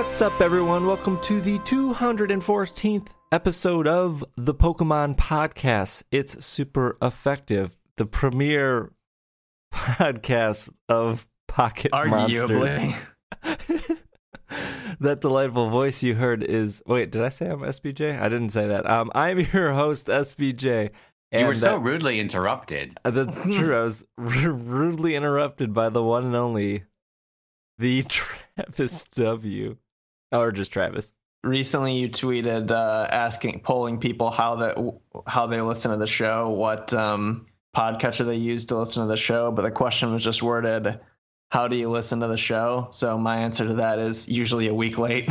What's up, everyone? Welcome to the 214th episode of the Pokemon Podcast. It's super effective. The premier podcast of Pocket Arguably. Monsters. That delightful voice you heard is... Wait, did I say I'm SBJ? I didn't say that. I'm your host, SBJ. You were so rudely interrupted. That's true. I was rudely interrupted by the one and only... the Travis W. Or just Travis. Recently, you tweeted polling people how they listen to the show, what podcatcher they use to listen to the show. But the question was just worded, "How do you listen to the show?" So my answer to that is usually a week late.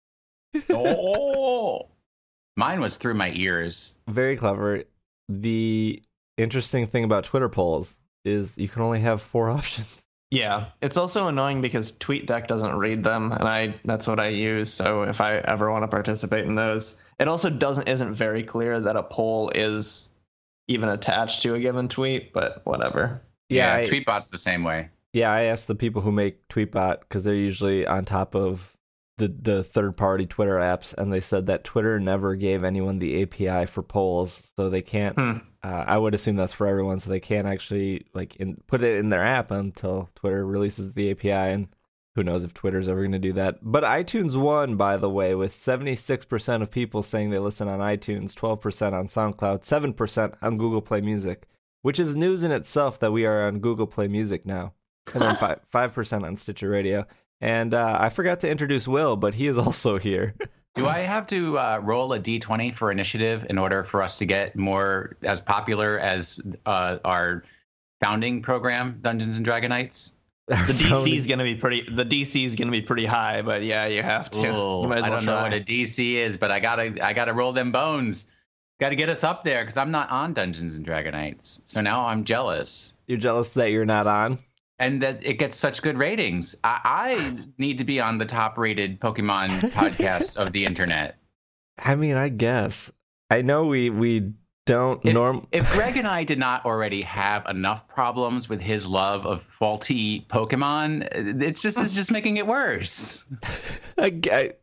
Oh, mine was through my ears. Very clever. The interesting thing about Twitter polls is you can only have 4 options. Yeah, it's also annoying because TweetDeck doesn't read them, and that's what I use. So if I ever want to participate in those, it also isn't very clear that a poll is even attached to a given tweet, but whatever. Yeah, Tweetbot's the same way. Yeah, I asked the people who make Tweetbot because they're usually on top of the third-party Twitter apps, and they said that Twitter never gave anyone the API for polls, so they can't. I would assume that's for everyone, so they can't actually put it in their app until Twitter releases the API, and who knows if Twitter's ever going to do that. But iTunes won, by the way, with 76% of people saying they listen on iTunes, 12% on SoundCloud, 7% on Google Play Music, which is news in itself that we are on Google Play Music now, and then 5% on Stitcher Radio. And I forgot to introduce Will, but he is also here. Do I have to roll a D20 for initiative in order for us to get more as popular as our founding program, Dungeons and Dragonites? The DC is going to be pretty high, but yeah, you have to. Ooh, I don't know what a DC is, but I gotta roll them bones. Got to get us up there because I'm not on Dungeons and Dragonites. So now I'm jealous. You're jealous that you're not on? And that it gets such good ratings. I need to be on the top-rated Pokemon podcast of the internet. I mean, I guess. I know we don't If Greg and I did not already have enough problems with his love of faulty Pokemon, it's just making it worse. Okay.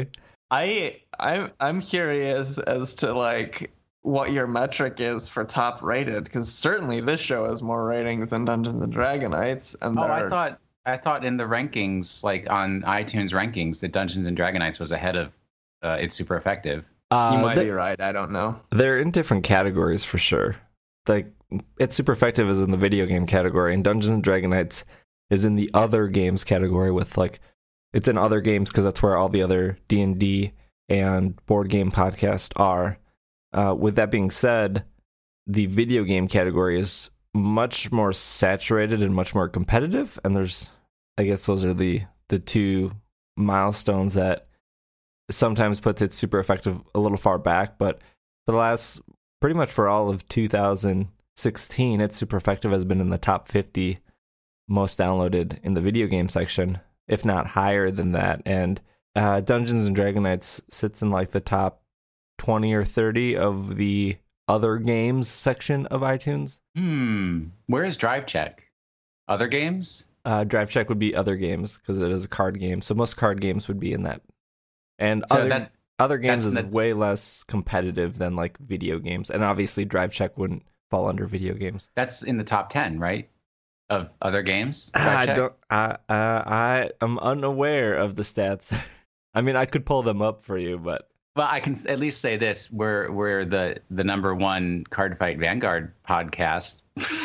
I'm curious as to what your metric is for top rated, because certainly this show has more ratings than Dungeons and Dragonites. And I thought in the rankings, on iTunes rankings, that Dungeons and Dragonites was ahead of It's Super Effective. You might be right. I don't know. They're in different categories for sure. It's Super Effective is in the video game category, and Dungeons and Dragonites is in the other games category it's in other games because that's where all the other D&D and board game podcasts are. With that being said, the video game category is much more saturated and much more competitive, and I guess those are the two milestones that sometimes puts It's Super Effective a little far back, but pretty much for all of 2016, It's Super Effective has been in the top 50 most downloaded in the video game section, if not higher than that, and Dungeons and Dragonites sits in the top 20 or 30 of the other games section of iTunes. Where is Drive Check? Other games? Drive Check would be other games because it is a card game. So most card games would be in that. And other games is way less competitive than video games. And obviously Drive Check wouldn't fall under video games. That's in the top 10, right? Of other games? I am unaware of the stats. I mean, I could pull them up for you, but... Well, I can at least say this: we're the number one Cardfight Vanguard podcast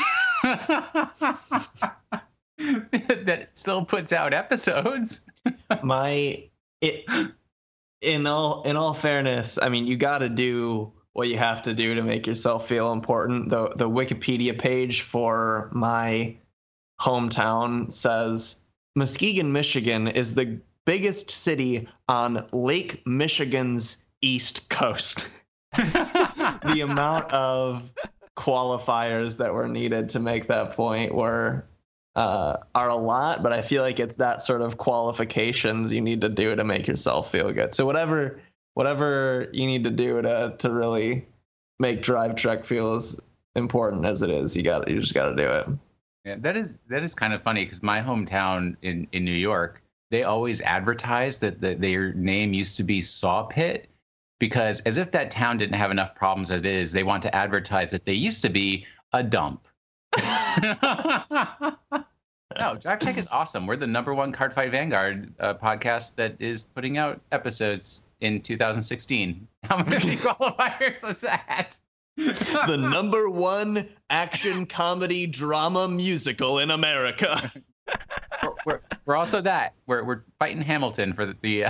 that still puts out episodes. In all fairness, I mean, you got to do what you have to do to make yourself feel important. The Wikipedia page for my hometown says Muskegon, Michigan is the biggest city on Lake Michigan's east coast. The amount of qualifiers that were needed to make that point are a lot, but I feel like it's that sort of qualifications you need to do to make yourself feel good. So whatever you need to do to really make Drive Check feel as important as it is, you just got to do it. Yeah, that is kind of funny because my hometown in New York, they always advertise that their name used to be Saw Pit, because as if that town didn't have enough problems as it is, they want to advertise that they used to be a dump. No, Drive Check is awesome. We're the #1 Cardfight Vanguard podcast that is putting out episodes in 2016. How many qualifiers was that? The #1 action comedy drama musical in America. We're also that. We're fighting Hamilton for the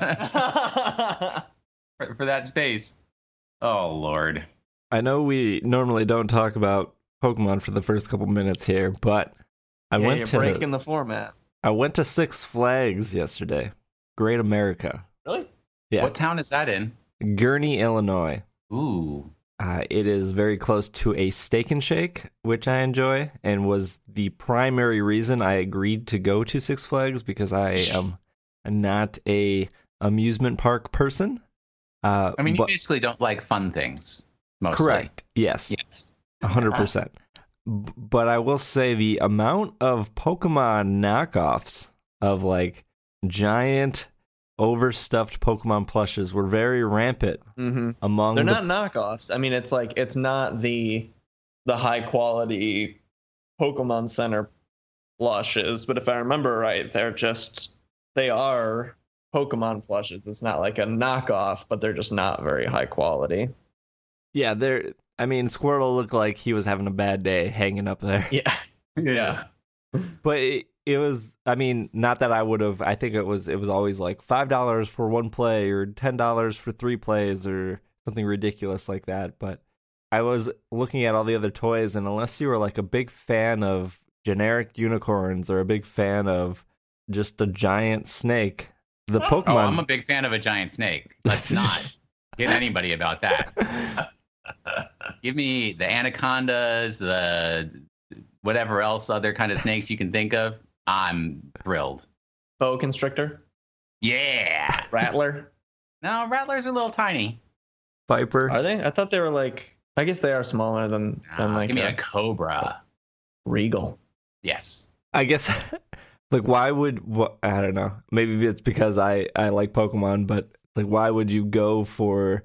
for that space. Oh Lord. I know we normally don't talk about Pokemon for the first couple minutes here, but you're breaking the format. I went to Six Flags yesterday. Great America. Really? Yeah. What town is that in? Gurnee, Illinois. Ooh. It is very close to a Steak and Shake, which I enjoy, and was the primary reason I agreed to go to Six Flags, because I am not a amusement park person. I mean, you basically don't like fun things, mostly. Correct. Yes. 100%. But I will say the amount of Pokemon knockoffs of like giant overstuffed Pokemon plushes were very rampant among. They're not knockoffs. I mean, it's not the high quality Pokemon Center plushes, but if I remember right, they are Pokemon plushes. It's not like a knockoff, but they're just not very high quality. Yeah, I mean, Squirtle looked like he was having a bad day hanging up there. Yeah. But it was, I mean, not that I would have, I think it was always like $5 for one play or $10 for 3 plays or something ridiculous like that. But I was looking at all the other toys, and unless you were like a big fan of generic unicorns or a big fan of just a giant snake, the Pokemon. Oh, I'm a big fan of a giant snake. Let's not get anybody about that. Give me the anacondas, the whatever else other kind of snakes you can think of. I'm thrilled. Boa constrictor? Yeah. Rattler? No, rattlers are a little tiny. Viper? Are they? I thought they were like, I guess they are smaller than like give me a cobra. Regal. Yes. I guess, like, why would, I don't know. Maybe it's because I like Pokemon, but like, why would you go for,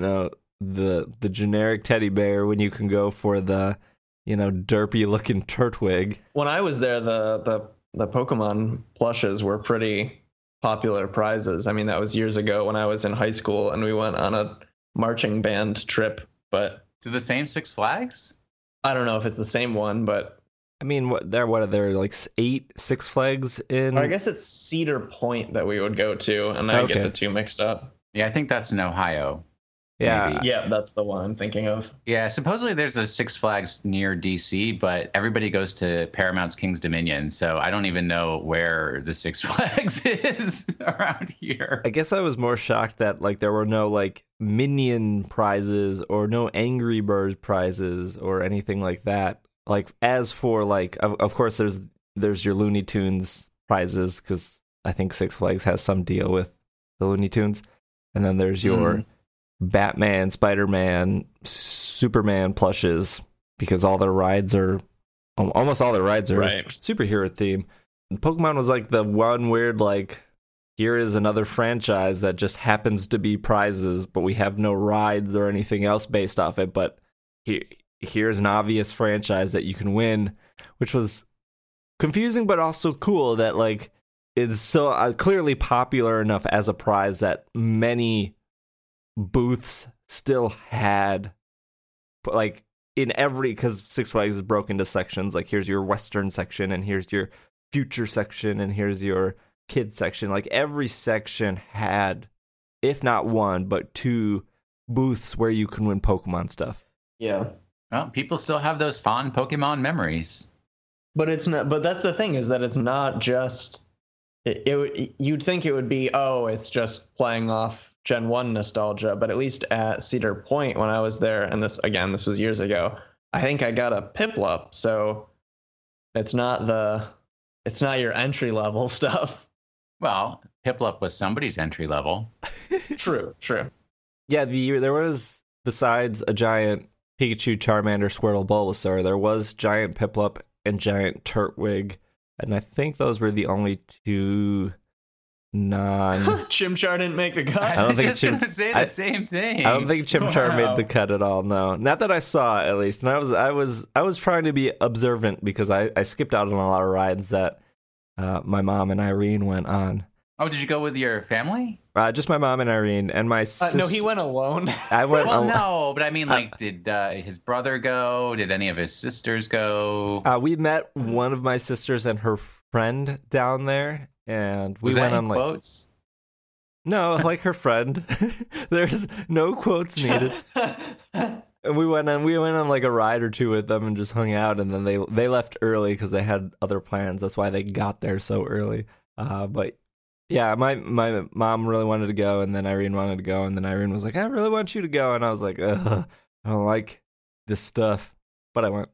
the generic teddy bear when you can go for the, derpy looking Turtwig? When I was there, the Pokemon plushes were pretty popular prizes. I mean, that was years ago when I was in high school and we went on a marching band trip. But to the same Six Flags? I don't know if it's the same one, but I mean, what are there like 8 Six Flags in? I guess it's Cedar Point that we would go to, and I get the two mixed up. Yeah, I think that's in Ohio. Yeah. Maybe. Yeah, that's the one I'm thinking of. Yeah, supposedly there's a Six Flags near DC, but everybody goes to Paramount's King's Dominion, so I don't even know where the Six Flags is around here. I guess I was more shocked that like there were no like Minion prizes or no Angry Bird prizes or anything like that. Like, as for like, of course there's your Looney Tunes prizes, because I think Six Flags has some deal with the Looney Tunes, and then there's your Batman, Spider-Man, Superman plushes, because almost all their rides are right. Superhero theme. And Pokemon was like the one weird, like, here is another franchise that just happens to be prizes, but we have no rides or anything else based off it. But here's an obvious franchise that you can win, which was confusing but also cool that like it's so clearly popular enough as a prize that many booths still had, but like in every, because Six Flags is broken into sections, like here's your Western section and here's your future section and here's your kids section. Like every section had, if not one but 2 booths where you can win Pokemon stuff. Yeah. Well, people still have those fond Pokemon memories. But it's not. But that's the thing, is that it's not just. You'd think it would be, it's just playing off Gen 1 nostalgia. But at least at Cedar Point when I was there, and this was years ago, I think I got a Piplup. So it's not your entry level stuff. Well, Piplup was somebody's entry level. True. Yeah, there was, besides a giant Pikachu, Charmander, Squirtle, Bulbasaur, there was giant Piplup and giant Turtwig, and I think those were the only 2 none. Chimchar didn't make the cut. I don't I was think just gonna say the same thing. I don't think Chimchar Wow. made the cut at all. No, not that I saw, at least. And I was trying to be observant because I skipped out on a lot of rides that my mom and Irene went on. Oh, did you go with your family? Just my mom and Irene and my sister. No, he went alone. I went. Well, no, but I mean, like, did his brother go? Did any of his sisters go? We met one of my sisters and her friend down there, and we Was went that on in like quotes? no, like her friend. There's no quotes needed. And we went on like a ride or two with them and just hung out, and then they left early because they had other plans. That's why they got there so early. But yeah, my mom really wanted to go, and then Irene wanted to go, and then Irene was like, "I really want you to go," and I was like, "I don't like this stuff," but I went.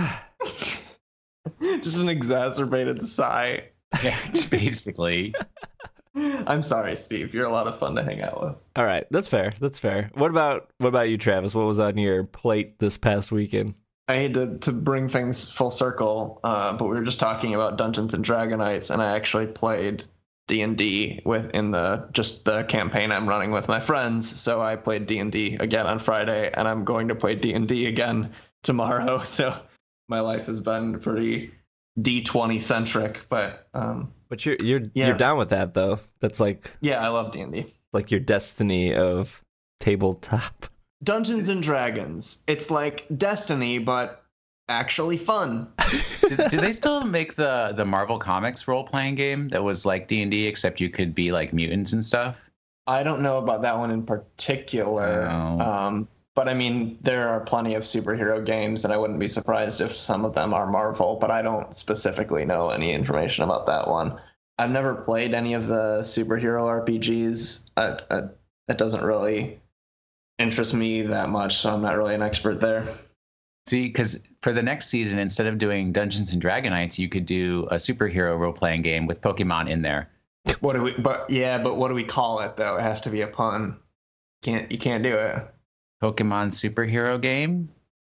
Just an exacerbated sigh. Yeah, basically. I'm sorry, Steve. You're a lot of fun to hang out with. All right, that's fair. That's fair. What about you, Travis? What was on your plate this past weekend? I hate to bring things full circle, but we were just talking about Dungeons and Dragonites, and I actually played D&D within the campaign I'm running with my friends. So I played D&D again on Friday, and I'm going to play D&D again tomorrow. So my life has been pretty D20 centric, but you're down with that though. That's like yeah, I love D&D. like your destiny of tabletop. Dungeons and Dragons. It's like Destiny, but actually fun. Do they still make the Marvel Comics role playing game that was like D&D except you could be like mutants and stuff? I don't know about that one in particular. Oh. But I mean, there are plenty of superhero games, and I wouldn't be surprised if some of them are Marvel, but I don't specifically know any information about that one. I've never played any of the superhero RPGs. It doesn't really interest me that much, so I'm not really an expert there. See, because for the next season, instead of doing Dungeons and Dragonites, you could do a superhero role playing game with Pokemon in there. But what do we call it though? It has to be a pun. You can't do it. Pokemon superhero game?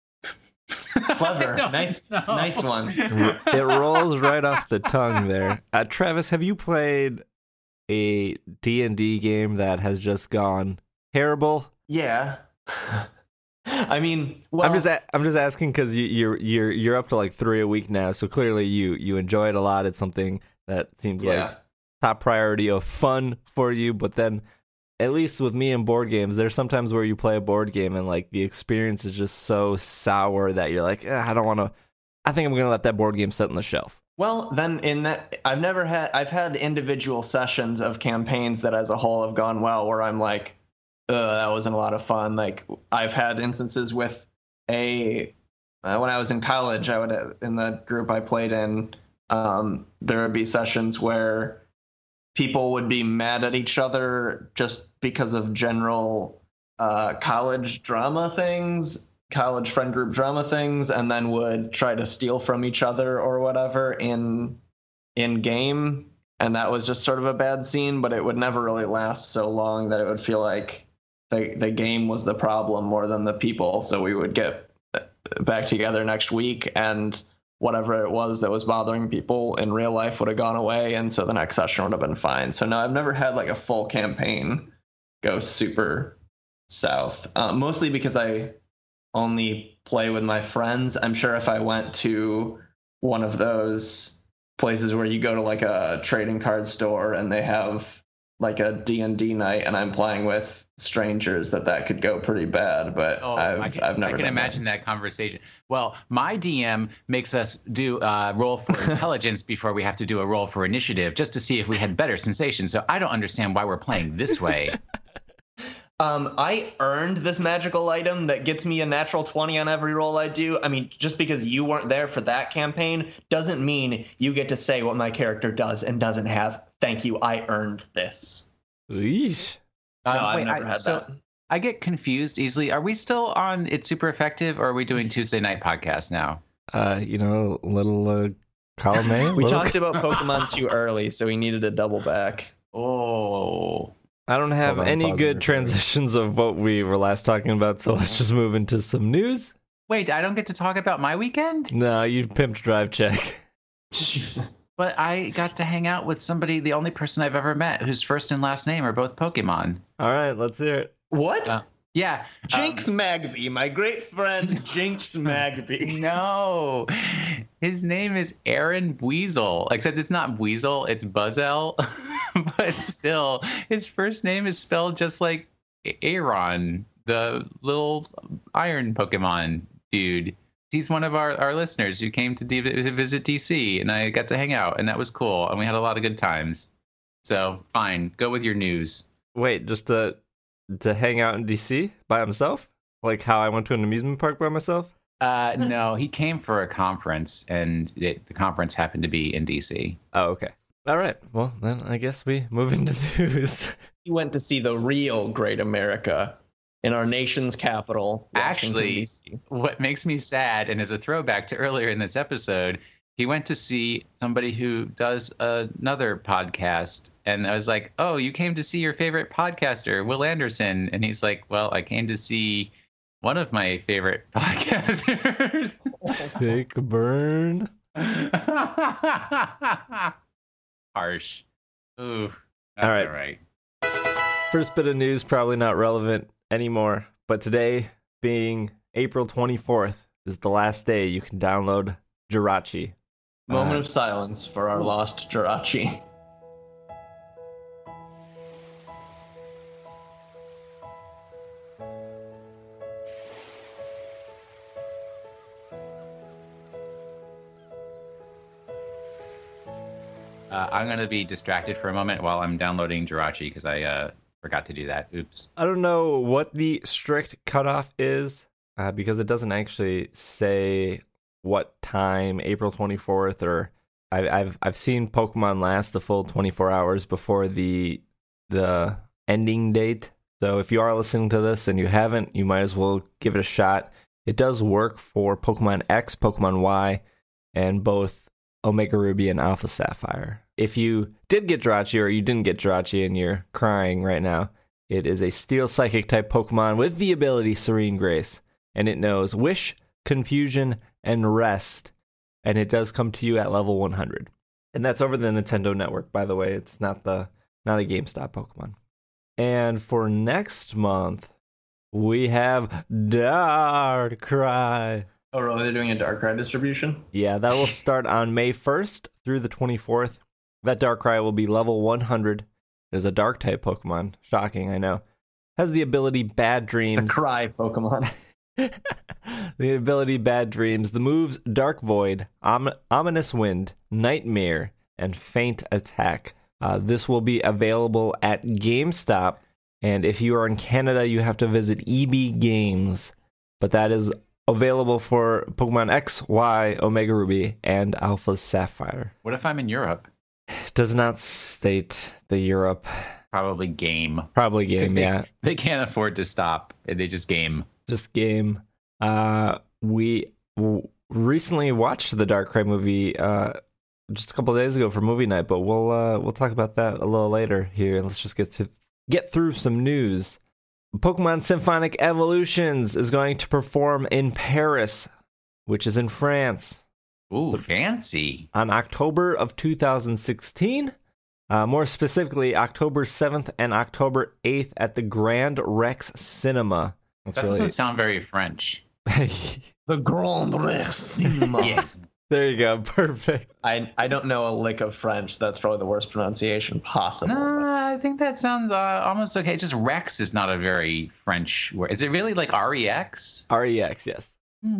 Clever. I don't know. Nice one. It rolls right off the tongue there. Travis, have you played a D&D game that has just gone terrible? Yeah. I mean, well, I'm just asking because you're up to like 3 a week now, so clearly you enjoy it a lot. It's something that seems like top priority of fun for you. But then, at least with me and board games, there's sometimes where you play a board game and like the experience is just so sour that you're like, I don't want to. I think I'm gonna let that board game sit on the shelf. well, then in that, I've had individual sessions of campaigns that as a whole have gone well, where I'm like, that wasn't a lot of fun. Like I've had instances with when I was in college, in the group I played in, there would be sessions where people would be mad at each other just because of general college friend group drama things, and then would try to steal from each other or whatever in game. And that was just sort of a bad scene, but it would never really last so long that it would feel like the game was the problem more than the people. So we would get back together next week, and whatever it was that was bothering people in real life would have gone away, and so the next session would have been fine. So no, I've never had like a full campaign go super south, mostly because I only play with my friends. I'm sure if I went to one of those places where you go to like a trading card store and they have like a D&D night and I'm playing with strangers, that could go pretty bad. But I've never. I can imagine that conversation. Well, my DM makes us do a roll for intelligence before we have to do a roll for initiative, just to see if we had better sensations. So I don't understand why we're playing this way. I earned this magical item that gets me a natural 20 on every roll I do. I mean, just because you weren't there for that campaign doesn't mean you get to say what my character does and doesn't have. Thank you, I earned this. Eesh. No, I've never had that. I get confused easily. Are we still on It's Super Effective, or are we doing Tuesday Night Podcast now? Little column A. We talked about Pokemon too early, so we needed to double back. Oh. I don't have Hold on, any pause good it. transitions of what we were last talking about, so let's just move into some news. Wait, I don't get to talk about my weekend? No, you pimped Drive Check. But I got to hang out with somebody, the only person I've ever met whose first and last name are both Pokemon. All right, let's hear it. What? Yeah. Jinx Magby, my great friend Jinx Magby. No, his name is Aaron Weasel, except it's not Weasel, it's Buzzell. But still, his first name is spelled just like Aaron, the little iron Pokemon dude. He's one of our listeners who came to visit DC, and I got to hang out, and that was cool, and we had a lot of good times. So, fine, go with your news. Wait, just to hang out in DC by himself? Like how I went to an amusement park by myself? No, he came for a conference, and the conference happened to be in DC. Oh, okay. All right. Well, then I guess we move into news. He went to see the real Great America in our nation's capital, Washington, Actually, D.C. what makes me sad, and as a throwback to earlier in this episode, he went to see somebody who does another podcast. And I was like, oh, you came to see your favorite podcaster, Will Anderson. And he's like, well, I came to see one of my favorite podcasters. Sick burn. Harsh. Ooh, All that's right. all right. First bit of news, probably not relevant anymore. But today, being April 24th, is the last day you can download Jirachi. Moment of silence for our lost Jirachi. I'm going to be distracted for a moment while I'm downloading Jirachi because I forgot to do that. Oops. I don't know what the strict cutoff is because it doesn't actually say what time, April 24th, or I've seen Pokemon last a full 24 hours before the ending date. So if you are listening to this and you haven't, you might as well give it a shot. It does work for Pokemon X, Pokemon Y, and both Omega Ruby and Alpha Sapphire. If you did get Jirachi or you didn't get Jirachi and you're crying right now, it is a Steel Psychic type Pokemon with the ability Serene Grace, and it knows Wish, Confusion, and Rest, and it does come to you at level 100. And that's over the Nintendo Network, by the way. It's not a GameStop Pokemon. And for next month, we have Darkrai. Oh, really? They're doing a Darkrai distribution? Yeah, that will start on May 1st through the 24th. That Darkrai will be level 100. It is a Dark-type Pokemon. Shocking, I know. Has the ability Bad Dreams. It's a Cry Pokemon. The ability Bad Dreams. The moves Dark Void, Ominous Wind, Nightmare, and Faint Attack. This will be available at GameStop. And if you are in Canada, you have to visit EB Games. But that is available for Pokemon X, Y, Omega Ruby, and Alpha Sapphire. What if I'm in Europe? It does not state the Europe. Probably game. Probably game, yeah. They can't afford to stop. They just game. Just game. We recently watched the Darkrai movie just a couple of days ago for movie night, but we'll talk about that a little later here. Let's just get through some news. Pokemon Symphonic Evolutions is going to perform in Paris, which is in France. Ooh, fancy. On October of 2016. More specifically, October 7th and October 8th at the Grand Rex Cinema. That doesn't sound very French. The Grand Rex Cinema. Yes. There you go. Perfect. I don't know a lick of French. That's probably the worst pronunciation possible. I think that sounds almost okay. Just Rex is not a very French word. Is it really like REX? REX, yes.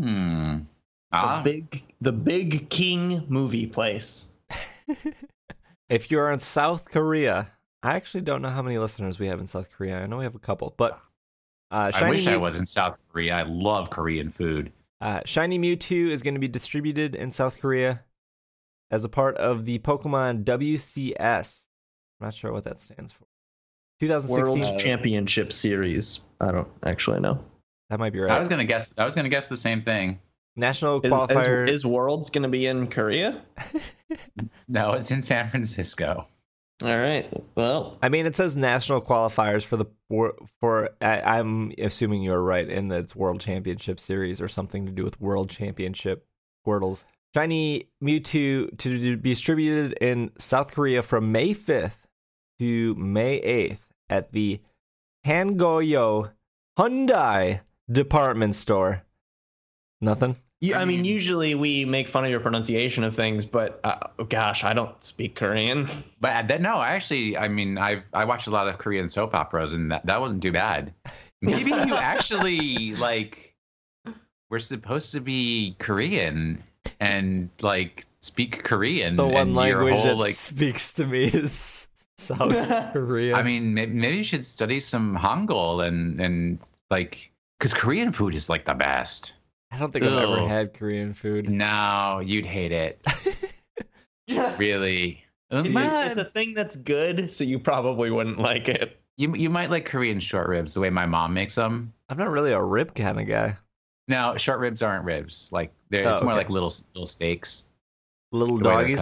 The Big King movie place. If you're in South Korea, I actually don't know how many listeners we have in South Korea. I know we have a couple, but I wish I was in South Korea. I love Korean food. Shiny Mewtwo is going to be distributed in South Korea as a part of the Pokemon WCS. I'm not sure what that stands for. 2016 World Championship Series. I don't actually know. That might be right. I was gonna guess the same thing. National qualifier. Is Worlds going to be in Korea? No, it's in San Francisco. All right. Well, I mean, it says national qualifiers for I'm assuming you're right in that it's World Championship Series or something to do with World Championship Squirtles. Shiny Mewtwo to be distributed in South Korea from May 5th to May 8th at the Hangoyo Hyundai department store. Nothing? Yeah, I mean, usually we make fun of your pronunciation of things, but gosh, I don't speak Korean. But no, I watched a lot of Korean soap operas, and that wasn't too bad. Maybe you actually like we're supposed to be Korean and like speak Korean. The one language whole, that speaks to me is South Korean. I mean, maybe you should study some Hangul and like because Korean food is like the best. I don't think I've ever had Korean food. No, you'd hate it. Really. It's a thing that's good, so you probably wouldn't like it. You might like Korean short ribs the way my mom makes them. I'm not really a rib kind of guy. No, short ribs aren't ribs. Like it's more like little steaks. Little doggies?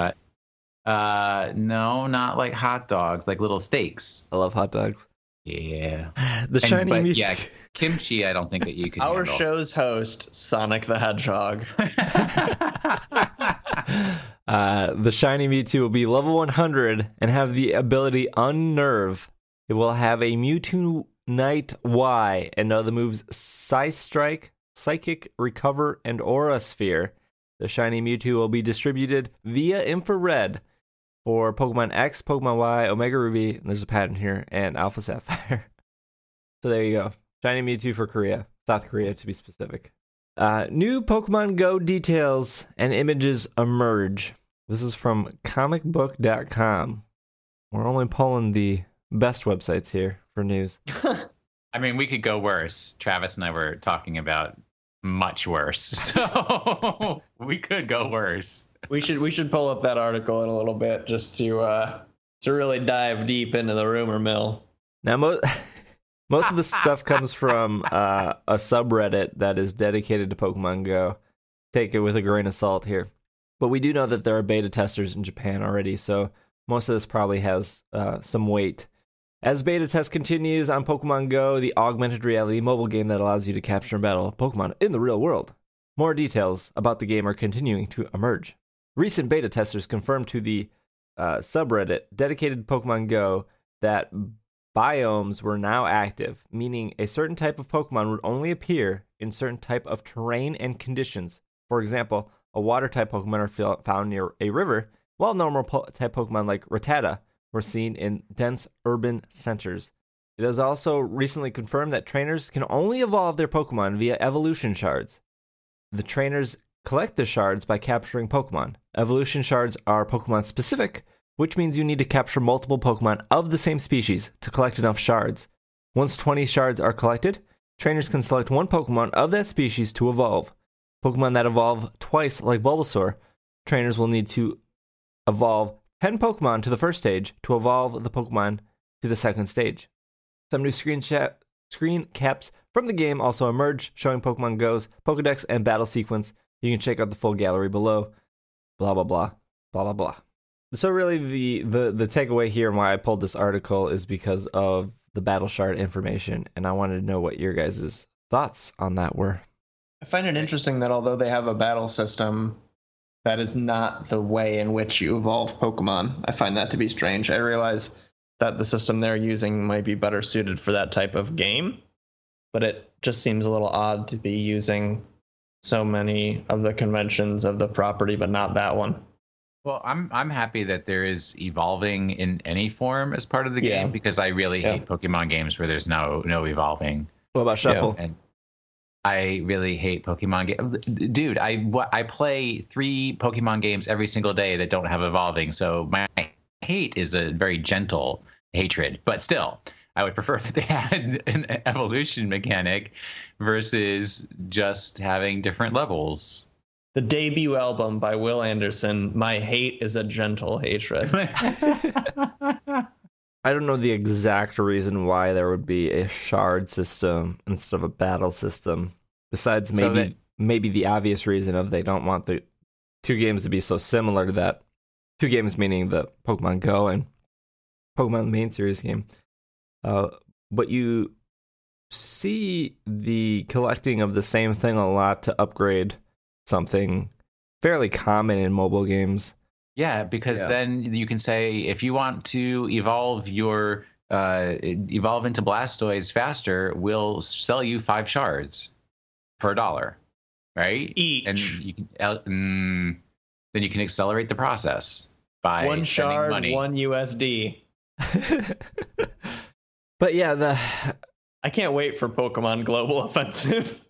No, not like hot dogs, like little steaks. I love hot dogs. Yeah. The shiny Mewtwo. Yeah, kimchi, I don't think that you can Our handle. show's host, Sonic the Hedgehog. The shiny Mewtwo will be level 100 and have the ability Unnerve. It will have a Mewtwo Knight Y and know the moves Psy Strike, Psychic, Recover, and Aura Sphere. The shiny Mewtwo will be distributed via infrared for Pokemon X, Pokemon Y, Omega Ruby, and there's a pattern here, and Alpha Sapphire. So there you go. Shiny Mewtwo for Korea. South Korea, to be specific. New Pokemon Go details and images emerge. This is from comicbook.com. We're only pulling the best websites here for news. I mean, we could go worse. Travis and I were talking about much worse. So we could go worse. We should pull up that article in a little bit just to really dive deep into the rumor mill. Now, most of the stuff comes from a subreddit that is dedicated to Pokemon Go. Take it with a grain of salt here. But we do know that there are beta testers in Japan already, so most of this probably has some weight. As beta test continues on Pokemon Go, the augmented reality mobile game that allows you to capture and battle Pokemon in the real world. More details about the game are continuing to emerge. Recent beta testers confirmed to the subreddit dedicated to Pokemon Go that biomes were now active, meaning a certain type of Pokemon would only appear in certain type of terrain and conditions. For example, a water-type Pokemon are found near a river, while normal type Pokemon like Rattata were seen in dense urban centers. It has also recently confirmed that trainers can only evolve their Pokemon via evolution shards. The trainers collect the shards by capturing Pokemon. Evolution shards are Pokemon specific, which means you need to capture multiple Pokemon of the same species to collect enough shards. Once 20 shards are collected, trainers can select one Pokemon of that species to evolve. Pokemon that evolve twice, like Bulbasaur, trainers will need to evolve 10 Pokemon to the first stage to evolve the Pokemon to the second stage. Some new screen caps from the game also emerge, showing Pokemon Go's Pokedex and battle sequence. You can check out the full gallery below. Blah, blah, blah. Blah, blah, blah. So really, the takeaway here and why I pulled this article is because of the battle shard information, and I wanted to know what your guys' thoughts on that were. I find it interesting that although they have a battle system, that is not the way in which you evolve Pokemon. I find that to be strange. I realize that the system they're using might be better suited for that type of game, but it just seems a little odd to be using so many of the conventions of the property, but not that one. Well, I'm happy that there is evolving in any form as part of the game because I really hate Pokemon games where there's no evolving. What about Shuffle? And I really hate Pokemon games. Dude, I play 3 Pokemon games every single day that don't have evolving, so my hate is a very gentle hatred. But still, I would prefer that they had an evolution mechanic versus just having different levels. The debut album by Will Anderson, My Hate is a Gentle Hatred. I don't know the exact reason why there would be a shard system instead of a battle system. Besides maybe the obvious reason of they don't want the 2 games to be so similar to that. 2 games meaning the Pokemon Go and Pokemon the main series game. But you see the collecting of the same thing a lot to upgrade something fairly common in mobile games. Yeah, because then you can say if you want to evolve your evolve into Blastoise faster, we'll sell you 5 shards for $1, right? Each. And you can then you can accelerate the process by 1 shard, money. 1 USD. But yeah, I can't wait for Pokemon Global Offensive.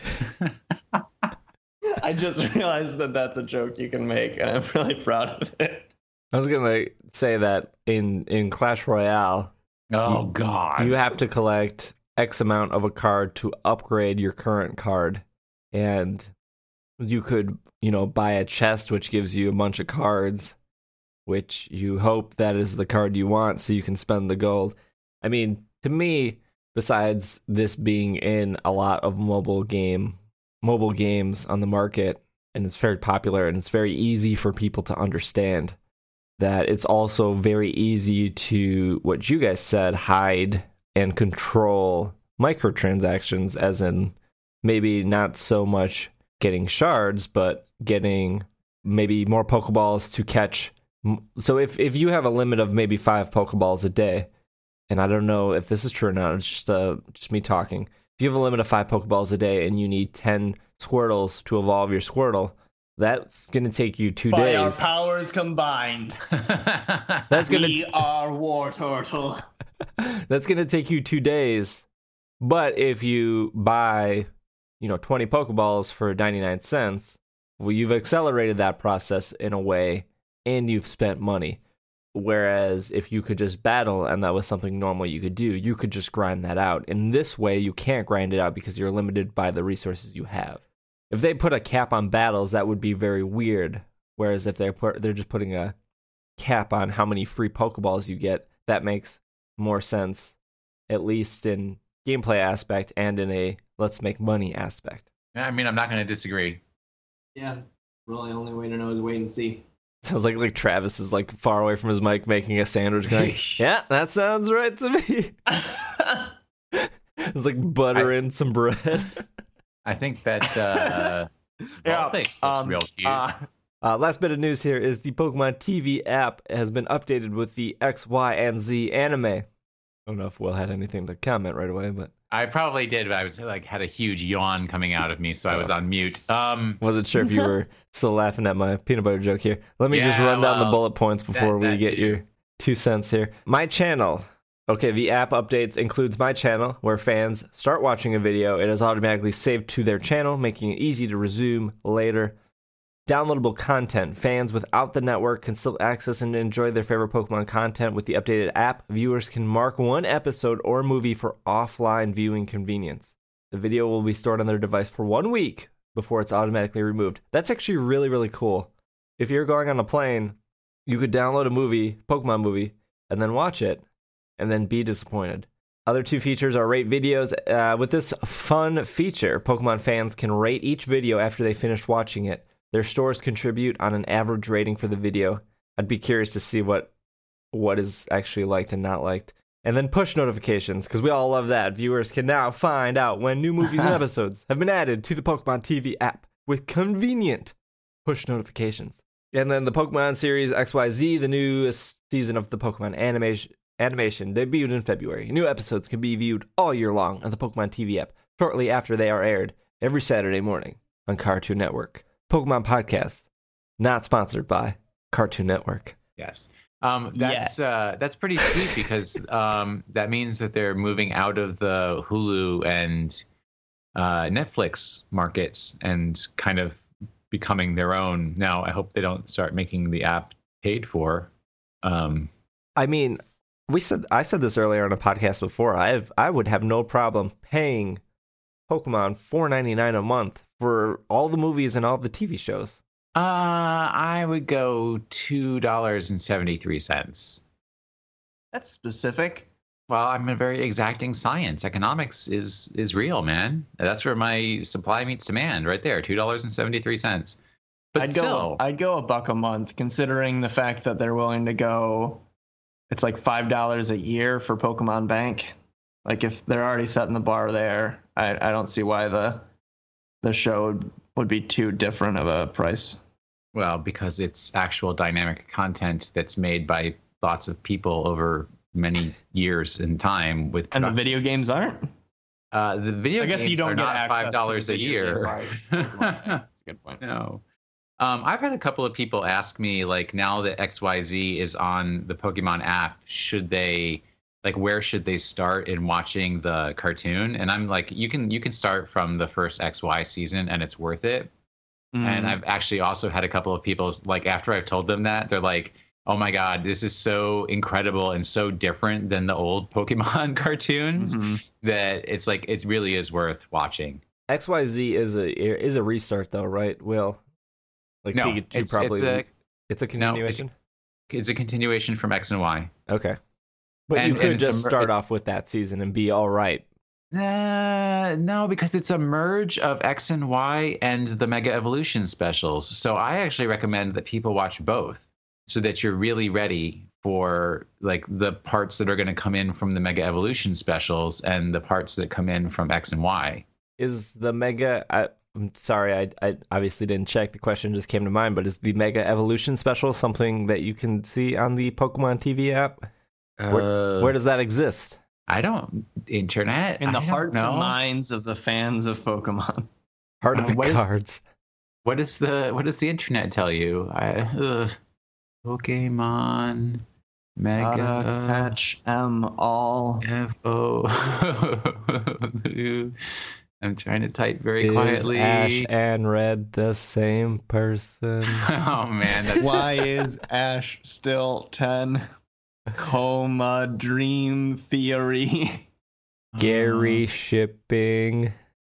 I just realized that that's a joke you can make, and I'm really proud of it. I was gonna say that in Clash Royale, God, you have to collect X amount of a card to upgrade your current card, and you could, buy a chest which gives you a bunch of cards, which you hope that is the card you want, so you can spend the gold. I mean, to me, besides this being in a lot of mobile games on the market, and it's very popular and it's very easy for people to understand, that it's also very easy to, what you guys said, hide and control microtransactions, as in maybe not so much getting shards, but getting maybe more Pokeballs to catch. So if you have a limit of maybe 5 Pokeballs a day, and I don't know if this is true or not, it's just me talking. If you have a limit of 5 Pokeballs a day and you need 10 Squirtles to evolve your Squirtle, that's going to take you 2 days. By our powers combined, we are Wartortle. That's going to take you 2 days. But if you buy, 20 Pokeballs for 99 cents, well, you've accelerated that process in a way, and you've spent money. Whereas if you could just battle and that was something normal you could do, you could just grind that out. In this way, you can't grind it out because you're limited by the resources you have. If they put a cap on battles, that would be very weird. Whereas if they're just putting a cap on how many free Pokeballs you get, that makes more sense, at least in gameplay aspect and in a let's make money aspect. I mean, I'm not going to disagree. Yeah, really, the only way to know is wait and see. Sounds like Travis is far away from his mic making a sandwich going, yeah, that sounds right to me. It's like buttering some bread. I think that Vulpix looks real cute. Last bit of news here is the Pokemon TV app has been updated with the X, Y, and Z anime. I don't know if Will had anything to comment right away, but I probably did, but I was had a huge yawn coming out of me, so I was on mute. Wasn't sure if you were still laughing at my peanut butter joke here. Let me just run down the bullet points before we get your 2 cents here. My channel. Okay, the app updates includes my channel, where fans start watching a video. It is automatically saved to their channel, making it easy to resume later. Downloadable content. Fans without the network can still access and enjoy their favorite Pokemon content with the updated app. Viewers can mark one episode or movie for offline viewing convenience. The video will be stored on their device for 1 week before it's automatically removed. That's actually really, really cool. If you're going on a plane, you could download a movie, Pokemon movie, and then watch it, and then be disappointed. Other 2 features are rate videos. With this fun feature, Pokemon fans can rate each video after they finish watching it. Their stores contribute on an average rating for the video. I'd be curious to see what is actually liked and not liked. And then push notifications, because we all love that. Viewers can now find out when new movies and episodes have been added to the Pokemon TV app with convenient push notifications. And then the Pokemon series XYZ, the newest season of the Pokemon animation, debuted in February. New episodes can be viewed all year long on the Pokemon TV app shortly after they are aired every Saturday morning on Cartoon Network. Pokemon Podcast, not sponsored by Cartoon Network. Yes. That's pretty sweet because that means that they're moving out of the Hulu and Netflix markets and kind of becoming their own. Now, I hope they don't start making the app paid for. I mean, I said this earlier on a podcast before. I would have no problem paying Pokemon $4.99 a month for all the movies and all the TV shows. I would go $2.73. That's specific. Well, I'm a very exacting science. Economics is real, man. That's where my supply meets demand, right there. $2.73. But I'd go $1 a month, considering the fact that they're willing to go. It's like $5 a year for Pokemon Bank. Like if they're already setting the bar there, I don't see why the show would be too different of a price. Well, because it's actual dynamic content that's made by lots of people over many years in time. And the video games aren't. The video I guess games you don't are get not access $5 to a the video year. game by Pokemon. That's a good point. No. I've had a couple of people ask me, like, now that XYZ is on the Pokemon app, where should they start in watching the cartoon? And I'm like, you can start from the first XY season and it's worth it. And I've actually also had a couple of people, like, after I've told them that, they're like, oh my God, this is so incredible and so different than the old Pokemon cartoons that it's like, it really is worth watching. XYZ is a restart though, right, Will? Like No, Pikachu it's a continuation? No, it's a continuation from X and Y. Okay. But you could just start off with that season and be all right. No, because it's a merge of X and Y and the Mega Evolution specials. So I actually recommend that people watch both so that you're really ready for like the parts that are going to come in from the Mega Evolution specials and the parts that come in from X and Y. Is the Mega... I'm sorry, I obviously didn't check. The question just came to mind, but is the Mega Evolution special something that you can see on the Pokemon TV app? Where does that exist? I don't... Internet? In the hearts and minds of the fans of Pokemon. Heart of the cards. What does the internet tell you? Pokemon Mega Catch 'em all. FO. I'm trying to type very quietly. Is Ash and Red the same person? Oh man, Why is Ash still 10? Coma Dream Theory. Gary shipping.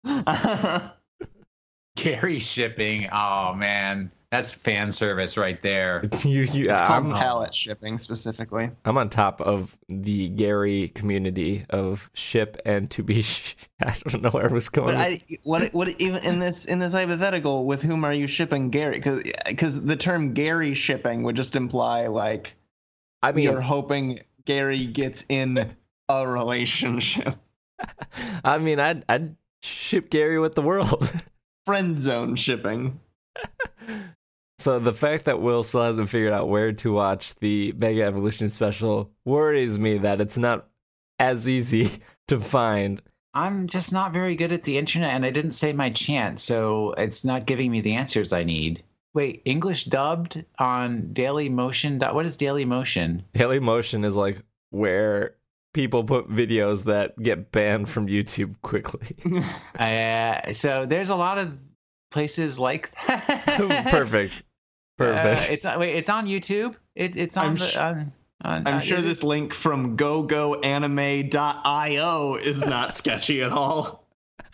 Gary shipping. Oh man, that's fan service right there. It's called palette shipping specifically. I'm on top of the Gary community of ship and to be. I don't know where I was going. But what even in this hypothetical, with whom are you shipping Gary? Because the term Gary shipping would just imply like, I mean, you're hoping Gary gets in a relationship. I mean, I'd ship Gary with the world. Friend zone shipping. So the fact that Will still hasn't figured out where to watch the Mega Evolution special worries me that it's not as easy to find. I'm just not very good at the internet, and I didn't say my chant, so it's not giving me the answers I need. Wait, English dubbed on Daily Motion? What is Daily Motion? Daily Motion is like where people put videos that get banned from YouTube quickly. So there's a lot of places like that. Perfect. It's on YouTube. It's on I'm sure this link from gogoanime.io is not sketchy at all.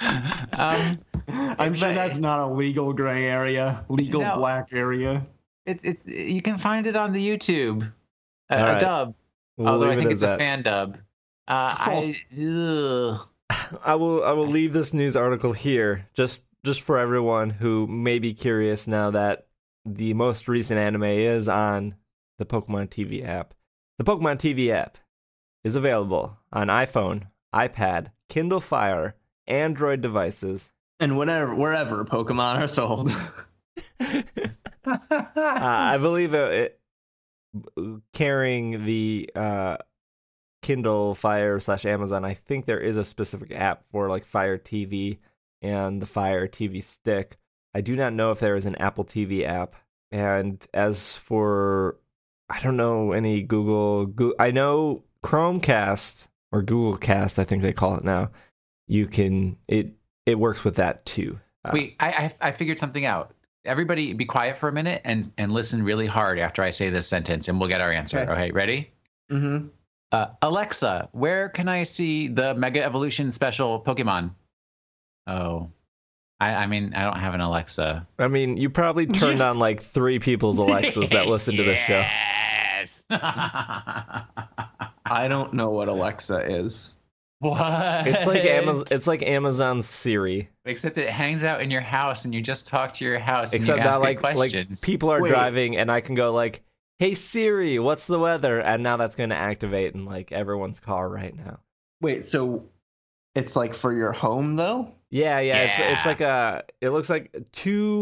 I'm sure that's not a legal gray area, black area. You can find it on the YouTube, right. a dub. Although I think it's a fan dub. I will leave this news article here just for everyone who may be curious now that the most recent anime is on the Pokemon TV app. The Pokemon TV app is available on iPhone, iPad, Kindle Fire, Android devices, and wherever Pokemon are sold. I believe it carrying the Kindle Fire / Amazon. I think there is a specific app for like Fire TV and the Fire TV Stick. I do not know if there is an Apple TV app. And as for, I don't know any Google I know Chromecast or Google Cast, I think they call it now. You can it works with that too. Wait, I figured something out. Everybody be quiet for a minute and listen really hard after I say this sentence, and we'll get our answer. Okay, ready? Mm-hmm. Alexa, where can I see the Mega Evolution special Pokemon? Oh, I mean, I don't have an Alexa. I mean, you probably turned on like 3 people's Alexas that listen to this show. Yes. I don't know what Alexa is. What? It's like Amazon. It's like Amazon's Siri. Except it hangs out in your house, and you just talk to your house. Except and you ask now, it questions. like people are driving, and I can go like, "Hey Siri, what's the weather?" And now that's going to activate in like everyone's car right now. Wait, so it's like for your home though? Yeah. It's like it looks like 2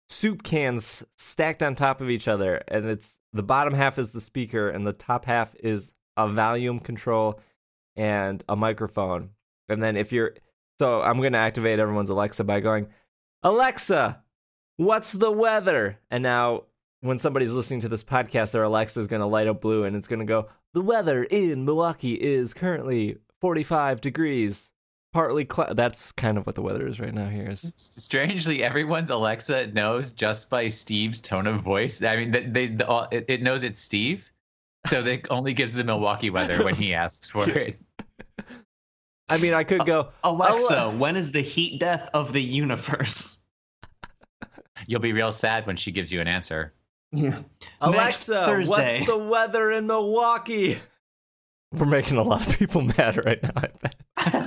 soup cans stacked on top of each other, and it's the bottom half is the speaker and the top half is a volume control and a microphone. And then so I'm going to activate everyone's Alexa by going, Alexa, what's the weather? And now when somebody's listening to this podcast, their Alexa is going to light up blue and it's going to go, the weather in Milwaukee is currently 45 degrees. Partly that's kind of what the weather is right now here. Strangely, everyone's Alexa knows just by Steve's tone of voice. I mean, it knows it's Steve, so it only gives the Milwaukee weather when he asks for it. I mean, I could go, Alexa, when is the heat death of the universe? You'll be real sad when she gives you an answer. Yeah. Alexa, what's the weather in Milwaukee? We're making a lot of people mad right now, I bet.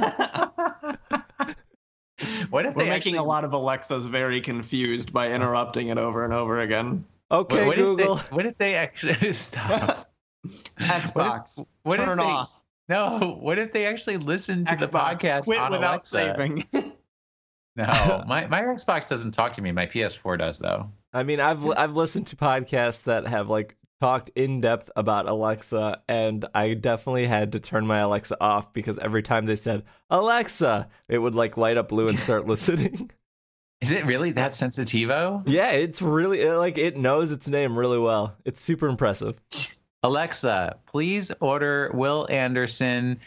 We're making a lot of Alexas very confused by interrupting it over and over again. Okay, Google. What if they actually stop? Xbox, turn off. No, what if they actually listen to Xbox, the podcast quit on without Alexa? saving. No, my Xbox doesn't talk to me. My PS4 does, though. I mean, I've listened to podcasts that have like talked in depth about Alexa, and I definitely had to turn my Alexa off because every time they said Alexa, it would like light up blue and start listening. Is it really that sensitivo? Yeah, it's really like it knows its name really well. It's super impressive. Alexa, please order Will Anderson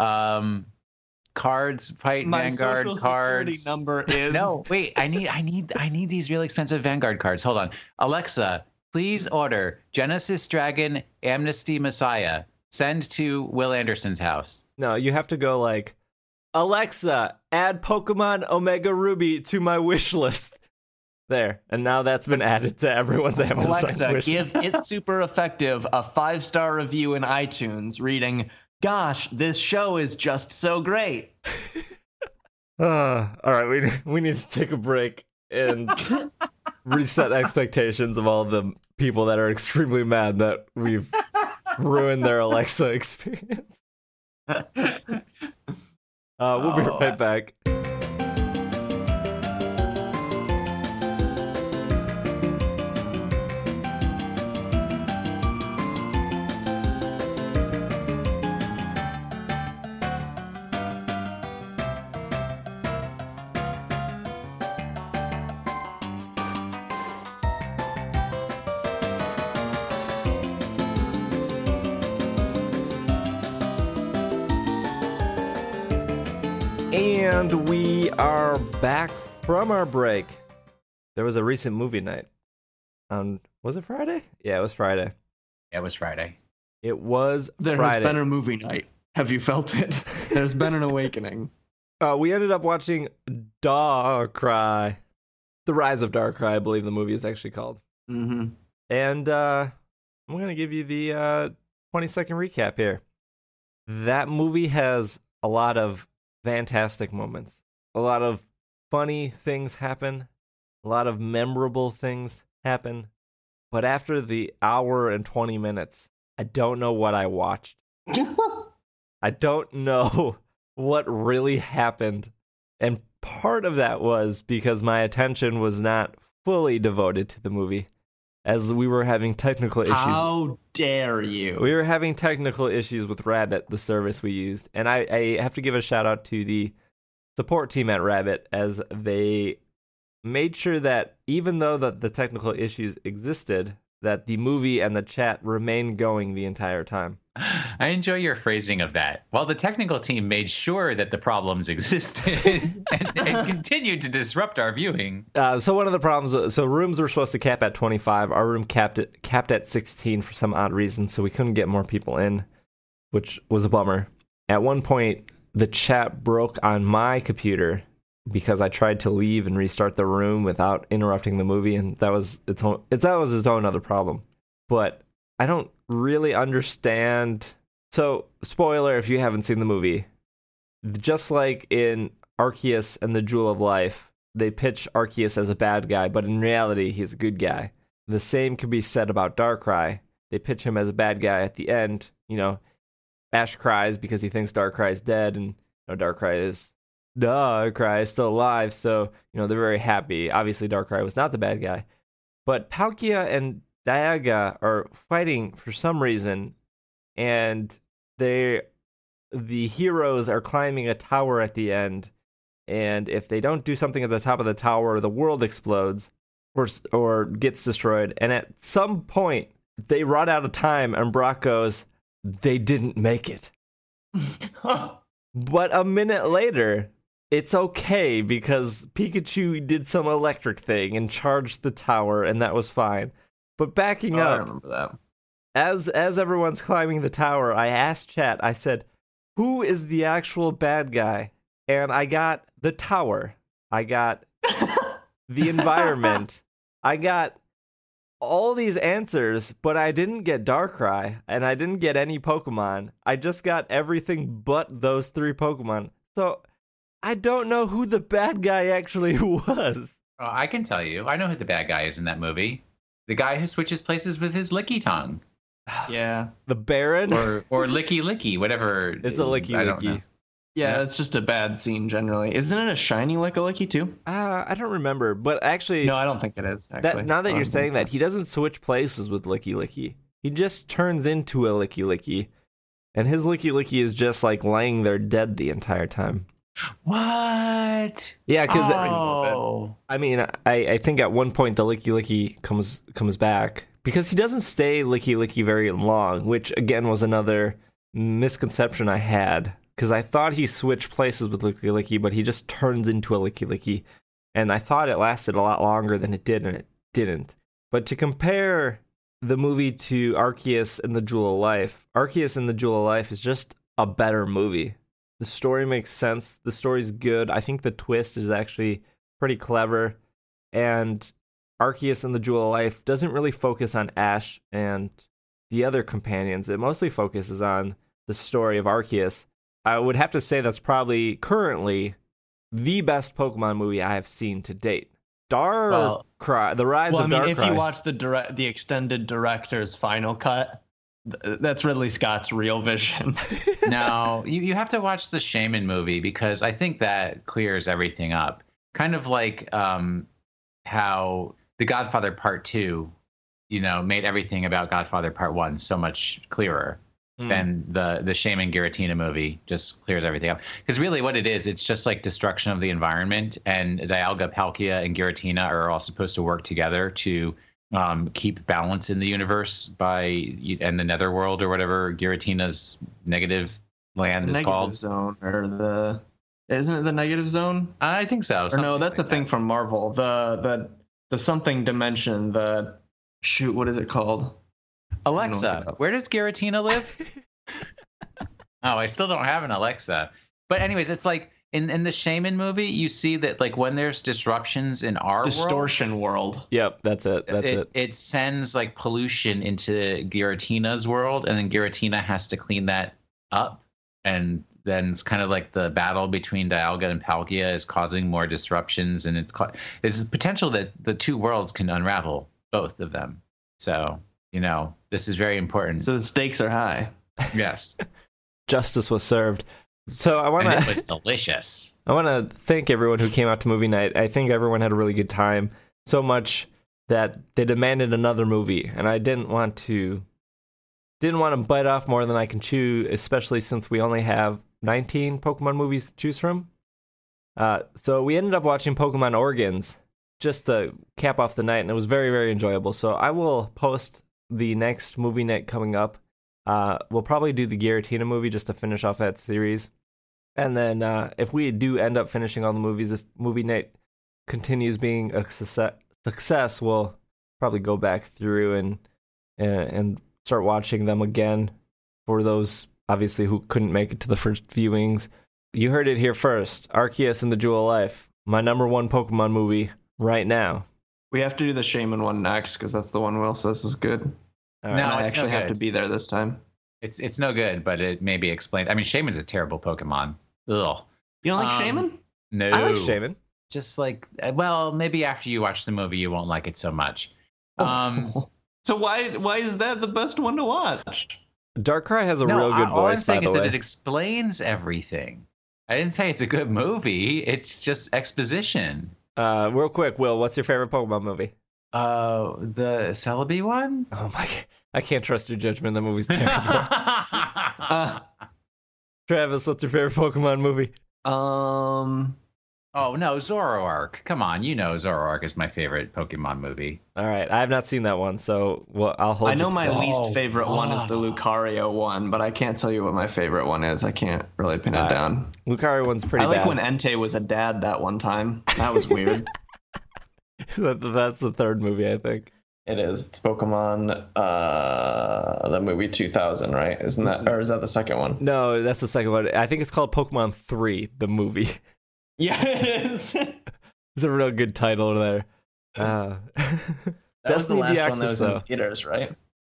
cards, Fight Vanguard Social cards. Security number is No, wait, I need these really expensive Vanguard cards. Hold on. Alexa, please order Genesis Dragon Amnesty Messiah. Send to Will Anderson's house. No, you have to go like, Alexa, add Pokemon Omega Ruby to my wish list. There, and now that's been added to everyone's Amazon Alexa, wish. give It's Super Effective a 5-star review in iTunes reading, gosh, this show is just so great. All right, we need to take a break and reset expectations of all the people that are extremely mad that we've ruined their Alexa experience. We'll be right back. And we are back from our break. There was a recent movie night on, was it Friday? Yeah, it was Friday. Yeah, it was Friday. It was There Friday. has been a movie night. Have you felt it? There's been an awakening. We ended up watching Darkrai. The Rise of Darkrai, I believe the movie is actually called. Mm-hmm. And I'm going to give you the 20-second recap here. That movie has a lot of fantastic moments. A lot of funny things happen. A lot of memorable things happen. But after the hour and 20 minutes, I don't know what I watched. I don't know what really happened. And part of that was because my attention was not fully devoted to the movie, as we were having technical issues. How dare you? We were having technical issues with Rabbit, the service we used. And I have to give a shout out to the support team at Rabbit, as they made sure that even though the technical issues existed, that the movie and the chat remained going the entire time. I enjoy your phrasing of that. While the technical team made sure that the problems existed and continued to disrupt our viewing. So one of the problems, so rooms were supposed to cap at 25. Our room capped at 16 for some odd reason, so we couldn't get more people in, which was a bummer. At one point, the chat broke on my computer because I tried to leave and restart the room without interrupting the movie, and that was its own other problem. But I don't really understand. So, spoiler if you haven't seen the movie, just like in Arceus and the Jewel of Life, they pitch Arceus as a bad guy, but in reality, he's a good guy. The same could be said about Darkrai. They pitch him as a bad guy at the end. You know, Ash cries because he thinks Darkrai is dead, and Darkrai is Darkrai is still alive, so they're very happy. Obviously, Darkrai was not the bad guy, but Palkia and Dialga are fighting for some reason, and the heroes are climbing a tower at the end. And if they don't do something at the top of the tower, the world explodes or gets destroyed. And at some point, they run out of time, and Brock goes, "They didn't make it." But a minute later, it's okay because Pikachu did some electric thing and charged the tower, and that was fine. But backing up, I remember that. As everyone's climbing the tower, I asked chat, I said, "Who is the actual bad guy?" And I got the tower. I got the environment. I got all these answers, but I didn't get Darkrai, and I didn't get any Pokemon. I just got everything but those 3 Pokemon. So I don't know who the bad guy actually was. I can tell you. I know who the bad guy is in that movie. The guy who switches places with his licky tongue. Yeah. The Baron? Or Licky Licky, whatever. It's a Licky Licky. Yeah, it's just a bad scene generally. Isn't it a shiny Licky too? I don't remember, but actually... No, I don't think it is, actually. Now that you're saying that, he doesn't switch places with Licky Licky. He just turns into a Licky Licky, and his Licky Licky is just, like, laying there dead the entire time. What? Yeah, because... Oh. I mean, I think at one point the Licky Licky comes back, because he doesn't stay Licky Licky very long, which, again, was another misconception I had. Because I thought he switched places with Licky Licky, but he just turns into a Licky Licky. And I thought it lasted a lot longer than it did, and it didn't. But to compare the movie to Arceus and the Jewel of Life, Arceus and the Jewel of Life is just a better movie. The story makes sense. The story's good. I think the twist is actually pretty clever. And Arceus and the Jewel of Life doesn't really focus on Ash and the other companions. It mostly focuses on the story of Arceus. I would have to say that's probably currently the best Pokemon movie I have seen to date. Darkrai, The Rise of Darkrai. If you watch the extended director's final cut, that's Ridley Scott's real vision. No, you have to watch the Shaman movie because I think that clears everything up. Kind of like how The Godfather Part 2, made everything about Godfather Part 1 so much clearer. Then the Shaman Giratina movie just clears everything up. Because really what it is, it's just like destruction of the environment, and Dialga, Palkia, and Giratina are all supposed to work together to keep balance in the universe and the Netherworld or whatever Giratina's negative land is called. Negative zone, or isn't it the negative zone? I think so. Or no, that's a thing from Marvel. The something dimension, what is it called? Alexa, where does Giratina live? Oh, I still don't have an Alexa. But anyways, it's like in the Shaman movie, you see that like when there's disruptions in our distortion world. Yep, that's it. It sends like pollution into Giratina's world, and then Giratina has to clean that up. And then it's kind of like the battle between Dialga and Palkia is causing more disruptions, and it's potential that the two worlds can unravel, both of them. So this is very important. So the stakes are high. Yes. Justice was served. So it was delicious. I want to thank everyone who came out to movie night. I think everyone had a really good time. So much that they demanded another movie, and I didn't want to bite off more than I can chew, especially since we only have 19 Pokemon movies to choose from. So we ended up watching Pokemon Origins just to cap off the night, and it was very, very enjoyable. So I will post the next movie night coming up. We'll probably do the Giratina movie just to finish off that series. And then if we do end up finishing all the movies, if movie night continues being a success, we'll probably go back through and start watching them again for those, obviously, who couldn't make it to the first viewings. You heard it here first. Arceus and the Jewel of Life, my number one Pokemon movie right now. We have to do the Shaman one next, because that's the one Will says is good. No, I actually have to be there this time. It's no good, but it may be explained. I mean, Shaman's a terrible Pokemon. Ugh. You don't like Shaman? No. I like Shaman. Just like, well, maybe after you watch the movie, you won't like it so much. So why is that the best one to watch? Darkrai has a real good voice, all I'm saying by the is way. that it explains everything. I didn't say it's a good movie. It's just exposition. Real quick, Will, what's your favorite Pokemon movie? The Celebi one? Oh my, I can't trust your judgment. The movie's terrible. Travis, what's your favorite Pokemon movie? Oh no, Zoroark. Come on, you know Zoroark is my favorite Pokemon movie. All right, I have not seen that one, so I'll hold. I know my that. least favorite one is the Lucario one, but I can't tell you what my favorite one is. I can't really pin it down. Lucario one's pretty I like bad. when Entei was a dad that one time. That was weird. That's the third movie, I think. It is. It's Pokemon, the movie 2000, right? Isn't that, or is that the second one? No, that's the second one. I think it's called Pokemon 3, the movie. Yeah, it is. It's a real good title there. That was the last one that was in theaters, right?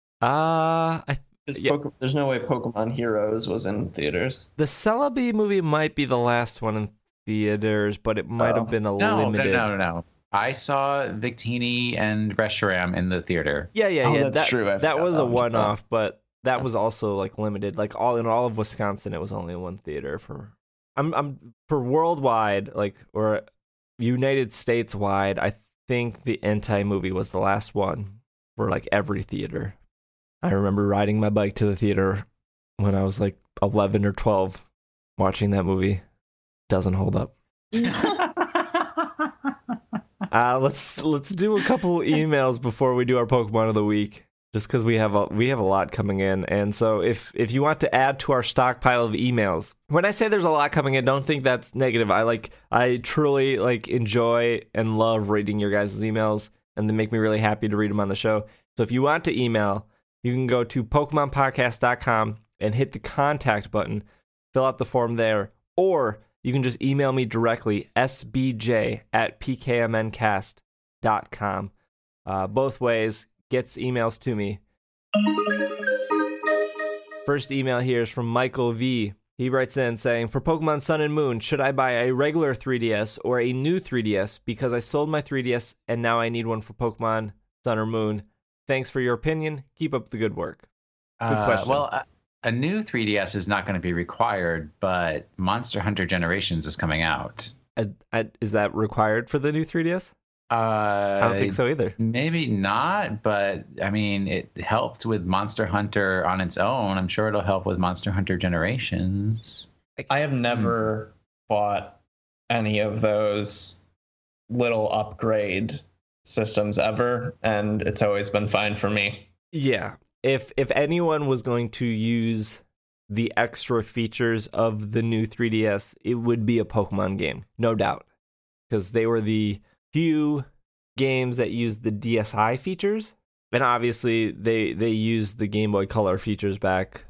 There's no way Pokemon Heroes was in theaters. The Celebi movie might be the last one in theaters, but it might have been limited. No. I saw Victini and Reshiram in the theater. Yeah. That's true. That was a one-off, but that was also like limited. Like all of Wisconsin, it was only one theater for. I'm for worldwide, like, or United States wide. I think the Entei movie was the last one for like every theater. I remember riding my bike to the theater when I was like 11 or 12, watching that movie. Doesn't hold up. Let's do a couple emails before we do our Pokemon of the week, just because we have a lot coming in. And so if you want to add to our stockpile of emails, when I say there's a lot coming in, don't think that's negative. I truly enjoy and love reading your guys' emails, and they make me really happy to read them on the show. So if you want to email, you can go to PokemonPodcast.com and hit the contact button, fill out the form there, or you can just email me directly, sbj@pkmncast.com. Both ways gets emails to me. First email here is from Michael V. He writes in saying, for Pokemon Sun and Moon, should I buy a regular 3DS or a new 3DS because I sold my 3DS and now I need one for Pokemon Sun or Moon? Thanks for your opinion. Keep up the good work. Good question. Well, a new 3DS is not going to be required, but Monster Hunter Generations is coming out. Is that required for the new 3DS? I don't think so either. Maybe not, but I mean, it helped with Monster Hunter on its own. I'm sure it'll help with Monster Hunter Generations. I have never bought any of those little upgrade systems ever, and it's always been fine for me. Yeah. If anyone was going to use the extra features of the new 3DS, it would be a Pokemon game, no doubt. Because they were the few games that used the DSi features. And obviously, they used the Game Boy Color features back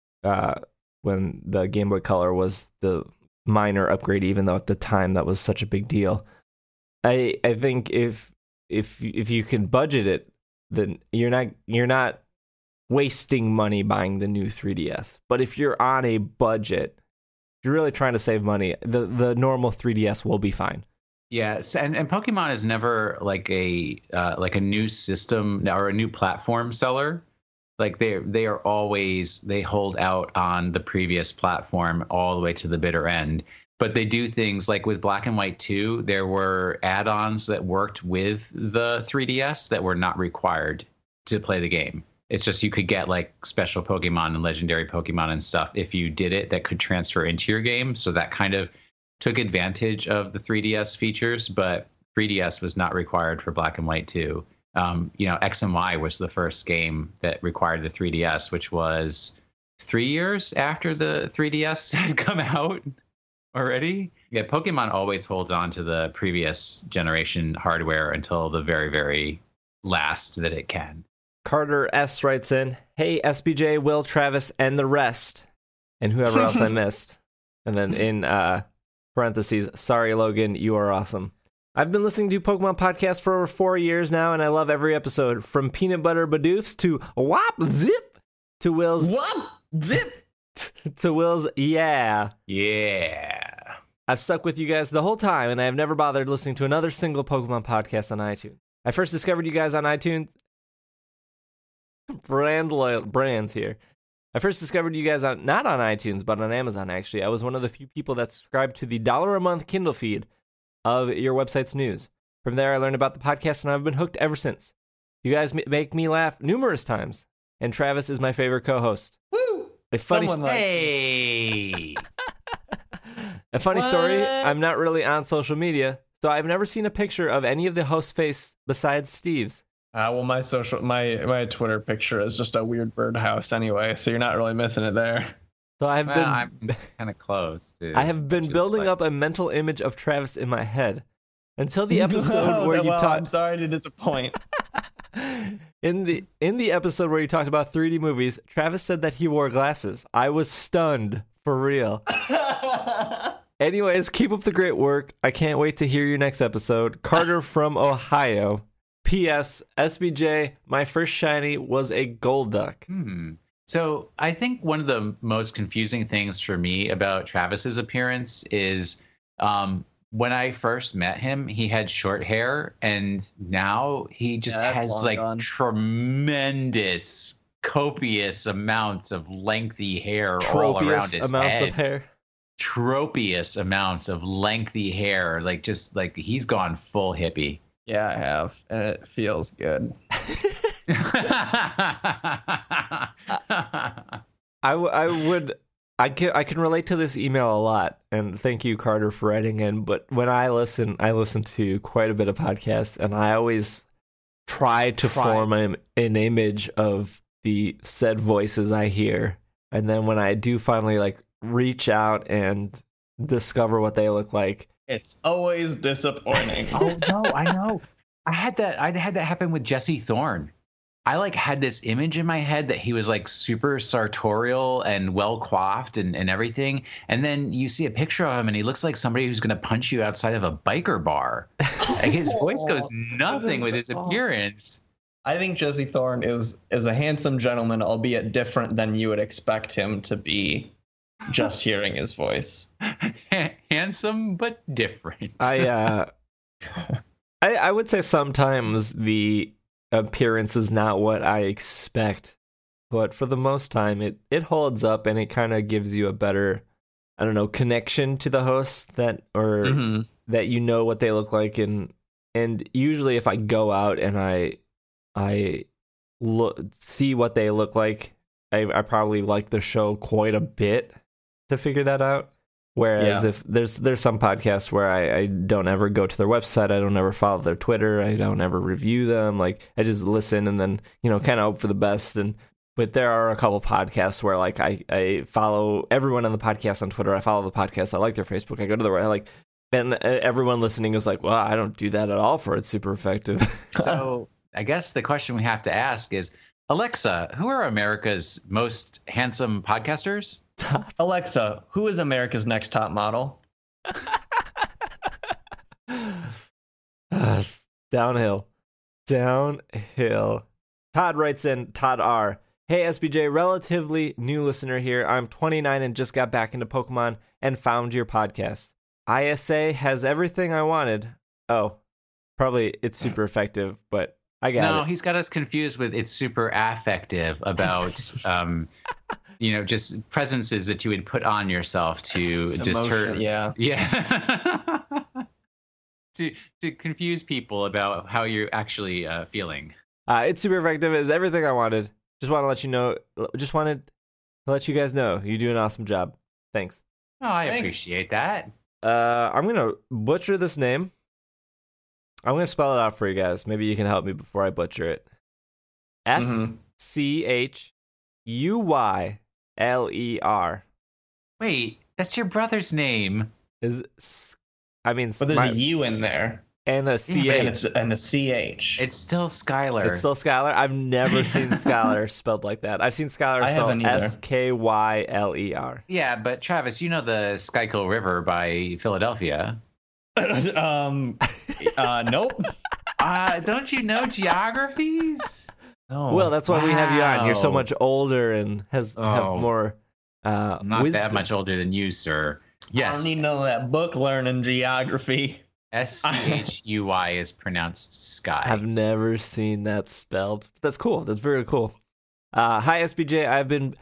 when the Game Boy Color was the minor upgrade, even though at the time that was such a big deal. I think if you can budget it, then you're not wasting money buying the new 3DS. But if you're on a budget, if you're really trying to save money, the normal 3DS will be fine. Yes, and Pokemon is never like a new system or a new platform seller. Like they are always, they hold out on the previous platform all the way to the bitter end. But they do things like with Black and White 2, there were add-ons that worked with the 3DS that were not required to play the game. It's just you could get like special Pokemon and legendary Pokemon and stuff if you did it that could transfer into your game. So that kind of took advantage of the 3DS features, but 3DS was not required for Black and White 2. X and Y was the first game that required the 3DS, which was 3 years after the 3DS had come out already. Yeah, Pokemon always holds on to the previous generation hardware until the very, very last that it can. Carter S. writes in, hey, SBJ, Will, Travis, and the rest, and whoever else I missed. And then in parentheses, sorry, Logan, you are awesome. I've been listening to Pokemon Podcast for over 4 years now, and I love every episode. From Peanut Butter Badoofs to Wop Zip to Will's... Wop Zip! to Will's Yeah. Yeah. I've stuck with you guys the whole time, and I have never bothered listening to another single Pokemon podcast on iTunes. I first discovered you guys on iTunes... brands here. I first discovered you guys not on iTunes, but on Amazon, actually. I was one of the few people that subscribed to the $1 a month Kindle feed of your website's news. From there, I learned about the podcast, and I've been hooked ever since. You guys make me laugh numerous times, and Travis is my favorite co-host. Woo! A funny Hey! A funny What? story, I'm not really on social media, so I've never seen a picture of any of the host's face besides Steve's. Well, my Twitter picture is just a weird birdhouse anyway, so you're not really missing it there. So I'm kind of close, too. I have been building up a mental image of Travis in my head until the episode where you talked. I'm sorry to disappoint. In the episode where you talked about 3D movies, Travis said that he wore glasses. I was stunned, for real. Anyways, keep up the great work. I can't wait to hear your next episode. Carter from Ohio. P.S. SBJ, my first shiny was a gold duck. So I think one of the most confusing things for me about Travis's appearance is when I first met him, he had short hair, and now he just has like tremendous, copious amounts of lengthy hair all around his amounts head. of hair. Tropious amounts of lengthy hair, like he's gone full hippie. Yeah, I have, and it feels good. I can relate to this email a lot, and thank you, Carter, for writing in. But when I listen to quite a bit of podcasts, and I always try to form an image of the said voices I hear, and then when I do finally like reach out and discover what they look like, it's always disappointing. Oh no, I know. I had that happen with Jesse Thorne. I like had this image in my head that he was like super sartorial and well coiffed and everything. And then you see a picture of him and he looks like somebody who's going to punch you outside of a biker bar. Like his voice goes nothing with his appearance. I think Jesse Thorne is a handsome gentleman, albeit different than you would expect him to be just hearing his voice. Handsome, but different. I would say sometimes the appearance is not what I expect, but for the most time it holds up, and it kind of gives you a better, I don't know, connection to the host that you know what they look like. And usually if I go out and I see what they look like, I probably like the show quite a bit to figure that out. Whereas if there's some podcasts where I don't ever go to their website, I don't ever follow their Twitter, I don't ever review them. Like I just listen and then, kind of hope for the best. But there are a couple podcasts where like I follow everyone on the podcast on Twitter. I follow the podcast. I like their Facebook. I go to the and everyone listening is like, well, I don't do that at all for It's Super Effective. So I guess the question we have to ask is, Alexa, who are America's most handsome podcasters? Alexa, who is America's next top model? Downhill. Todd writes in, Todd R. Hey, SBJ, relatively new listener here. I'm 29 and just got back into Pokemon and found your podcast. ISA has everything I wanted. Oh, probably It's Super Effective, but I got it. No, he's got us confused with It's Super Affective about... just presences that you would put on yourself to deter. Yeah. to confuse people about how you're actually feeling. It's Super Effective is everything I wanted. Just want to let you know. Just wanted to let you guys know you do an awesome job. Thanks. Oh, I appreciate that. I'm gonna butcher this name. I'm gonna spell it out for you guys. Maybe you can help me before I butcher it. SCHUYLER. Wait, that's your brother's name. But there's a U in there. And a CH. And a CH. It's still Skylar. It's still Skylar? I've never seen Skylar spelled like that. I've seen Skylar spelled SKYLER. Yeah, but Travis, you know the Schuylkill River by Philadelphia. Nope. Don't you know geographies? Oh, well, that's why we have you on. You're so much older and have more not wisdom. that much older than you, sir. Yes. I don't need to know that book learning geography. SCHUY is pronounced sky. I've never seen that spelled. That's cool. That's very cool. Hi, SBJ. I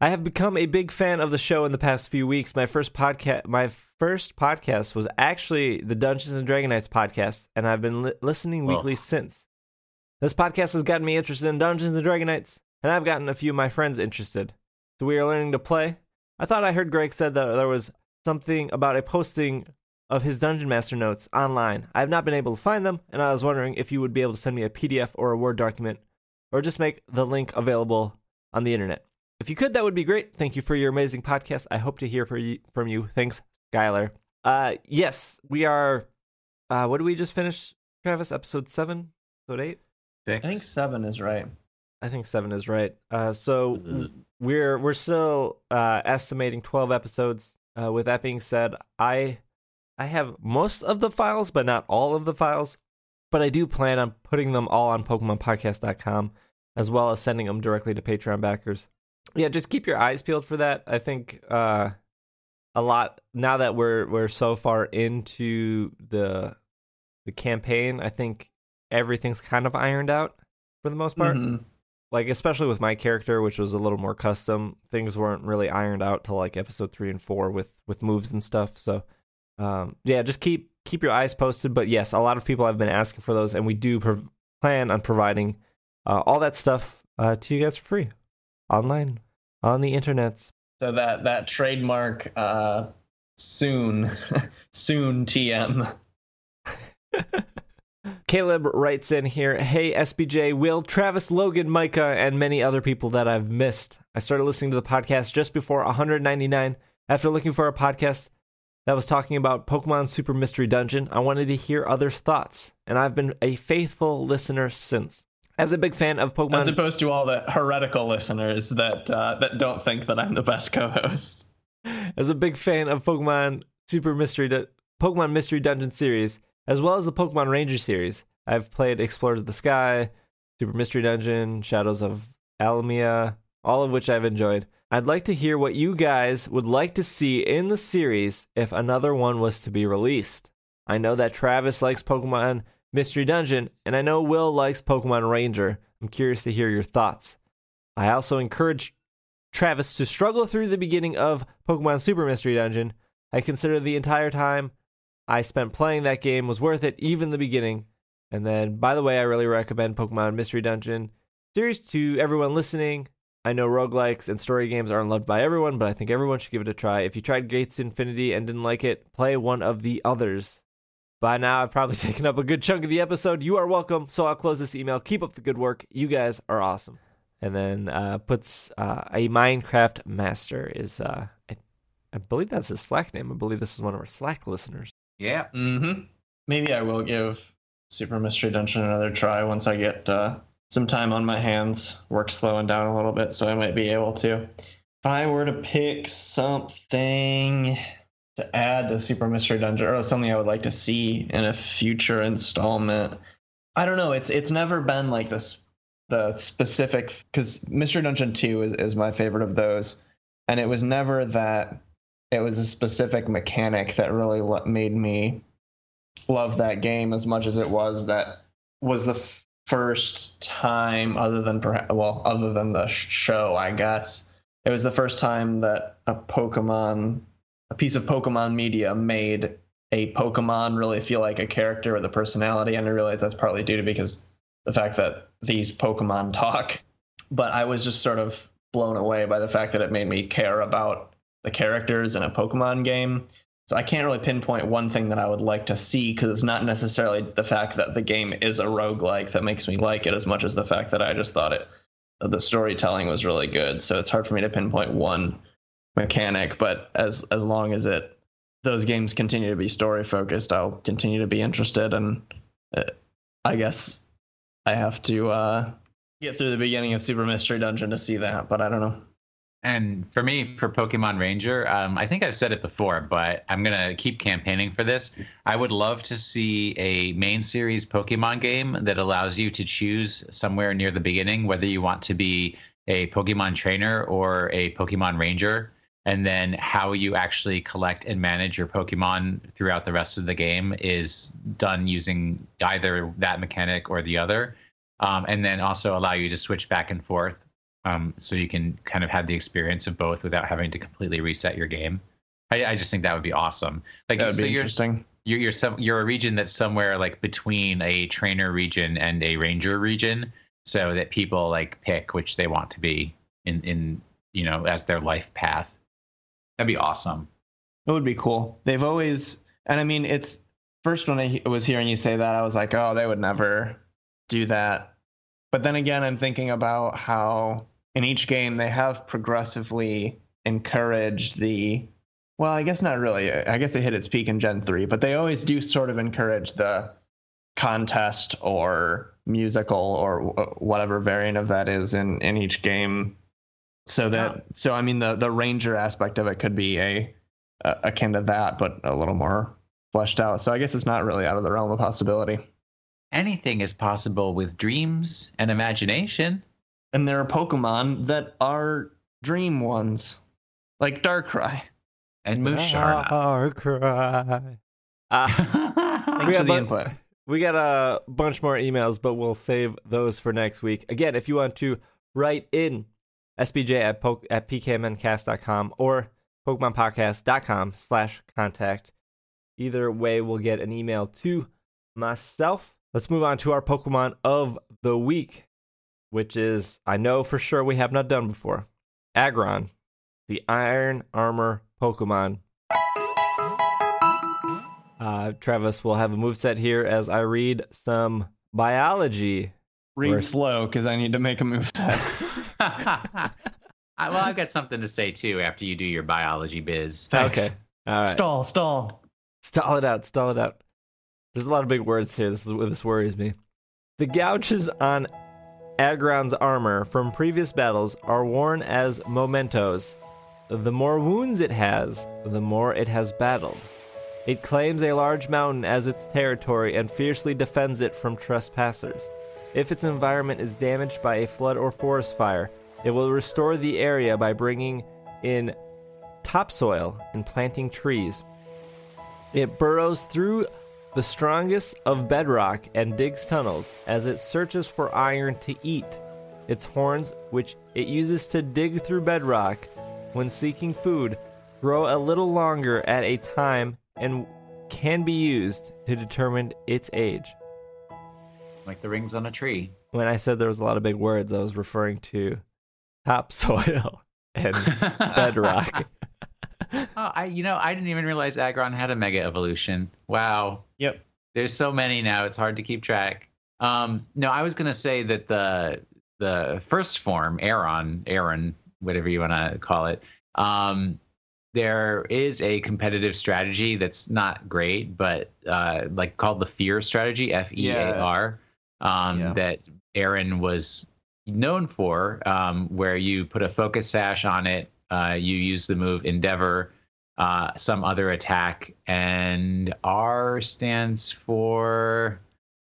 I have become a big fan of the show in the past few weeks. My first podcast was actually the Dungeons and Dragon Knights podcast, and I've been listening weekly since. This podcast has gotten me interested in Dungeons and Dragon Knights, and I've gotten a few of my friends interested. So we are learning to play. I thought I heard Greg said that there was something about a posting of his Dungeon Master notes online. I have not been able to find them, and I was wondering if you would be able to send me a PDF or a Word document, or just make the link available on the internet. If you could, that would be great. Thank you for your amazing podcast. I hope to hear from you. Thanks, Skylar. Yes, we are. What did we just finish, Travis? Episode 7? Episode 8? 6? I think 7 is right. I think 7 is right. So we're still estimating 12 episodes. With that being said, I have most of the files, but not all of the files. But I do plan on putting them all on PokemonPodcast.com, as well as sending them directly to Patreon backers. Yeah, just keep your eyes peeled for that. I think a lot now that we're so far into the campaign, I think everything's kind of ironed out for the most part. Mm-hmm. Like, especially with my character, which was a little more custom, things weren't really ironed out till like episode 3 and 4 with moves and stuff. So yeah, just keep your eyes posted. But yes, a lot of people have been asking for those, and we do plan on providing all that stuff to you guys for free online on the internet. So that trademark soon TM. Caleb writes in here, "Hey SBJ, Will, Travis, Logan, Micah, and many other people that I've missed. I started listening to the podcast just before 199 after looking for a podcast that was talking about Pokemon Super Mystery Dungeon. I wanted to hear others' thoughts, and I've been a faithful listener since. As a big fan of Pokemon..." As opposed to all the heretical listeners that don't think that I'm the best co-host. "As a big fan of Pokemon Pokemon Mystery Dungeon series, as well as the Pokemon Ranger series, I've played Explorers of the Sky, Super Mystery Dungeon, Shadows of Alamia, all of which I've enjoyed. I'd like to hear what you guys would like to see in the series if another one was to be released. I know that Travis likes Pokemon Mystery Dungeon, and I know Will likes Pokemon Ranger. I'm curious to hear your thoughts. I also encourage Travis to struggle through the beginning of Pokemon Super Mystery Dungeon. I consider the entire time I spent playing that game was worth it, even the beginning. And then, by the way, I really recommend Pokemon Mystery Dungeon series to everyone listening. I know roguelikes and story games aren't loved by everyone, but I think everyone should give it a try. If you tried Gates Infinity and didn't like it, play one of the others. By now, I've probably taken up a good chunk of the episode. You are welcome, so I'll close this email. Keep up the good work. You guys are awesome." And then puts a Minecraft Master is, I believe that's his Slack name. I believe this is one of our Slack listeners. Yeah. Mm-hmm. Maybe I will give Super Mystery Dungeon another try once I get some time on my hands. Work's slowing down a little bit, so I might be able to. If I were to pick something to add to Super Mystery Dungeon, or something I would like to see in a future installment, I don't know. It's never been like this, the specific, because Mystery Dungeon 2 is my favorite of those, and it was never that it was a specific mechanic that really made me love that game as much as it was that was the first time, other than the show, I guess, it was the first time that a piece of Pokemon media made a Pokemon really feel like a character with a personality. And I realize that's partly due to because the fact that these Pokemon talk, but I was just sort of blown away by the fact that it made me care about the characters in a Pokemon game. So I can't really pinpoint one thing that I would like to see, because it's not necessarily the fact that the game is a roguelike that makes me like it as much as the fact that I just thought the storytelling was really good. So it's hard for me to pinpoint one mechanic, but as long as those games continue to be story focused, I'll continue to be interested. And I guess I have to get through the beginning of Super Mystery Dungeon to see that, but I don't know. And for me, for Pokemon Ranger, I think I've said it before, but I'm going to keep campaigning for this. I would love to see a main series Pokemon game that allows you to choose somewhere near the beginning whether you want to be a Pokemon trainer or a Pokemon Ranger, and then how you actually collect and manage your Pokemon throughout the rest of the game is done using either that mechanic or the other, and then also allow you to switch back and forth so you can kind of have the experience of both without having to completely reset your game. I just think that would be awesome. Like, That would so be interesting. You're a region that's somewhere like between a trainer region and a ranger region, so that people like pick which they want to be in as their life path. That'd be awesome. It would be cool. They've always, and I mean, it's first when I was hearing you say that, I was like, oh, they would never do that. But then again, I'm thinking about how in each game they have progressively encouraged well, I guess not really. I guess it hit its peak in Gen 3, but they always do sort of encourage the contest or musical or whatever variant of that is in each game. So I mean, the ranger aspect of it could be akin to that, but a little more fleshed out. So I guess it's not really out of the realm of possibility. Anything is possible with dreams and imagination. And there are Pokemon that are dream ones, like Darkrai. And Musharna. Darkrai. Thanks for the input. We got a bunch more emails, but we'll save those for next week. Again, if you want to write in, SBJ at pkmncast.com or PokemonPodcast.com/contact. Either way, we'll get an email to myself. Let's move on to our Pokemon of the week, which is, I know for sure we have not done before, Aggron, the Iron Armor Pokemon. Travis will have a moveset here as I read some biology. Read slow, because I need to make a moveset. Well, I've got something to say, too, after you do your biology biz. Thanks. Okay. All right. Stall. Stall it out. There's a lot of big words here. This worries me. The gouges on Aggron's armor from previous battles are worn as mementos. The more wounds it has, the more it has battled. It claims a large mountain as its territory and fiercely defends it from trespassers. If its environment is damaged by a flood or forest fire, it will restore the area by bringing in topsoil and planting trees. It burrows through the strongest of bedrock and digs tunnels as it searches for iron to eat. Its horns, which it uses to dig through bedrock when seeking food, grow a little longer at a time and can be used to determine its age. Like the rings on a tree. When I said there was a lot of big words, I was referring to topsoil and bedrock. I didn't even realize Aggron had a mega evolution. Wow. Yep. There's so many now, it's hard to keep track. No, I was gonna say that the first form, Aron, whatever you want to call it, there is a competitive strategy that's not great, but like called the Fear strategy, FEAR, that Aron was known for, where you put a focus sash on it, you use the move Endeavor, some other attack, and R stands for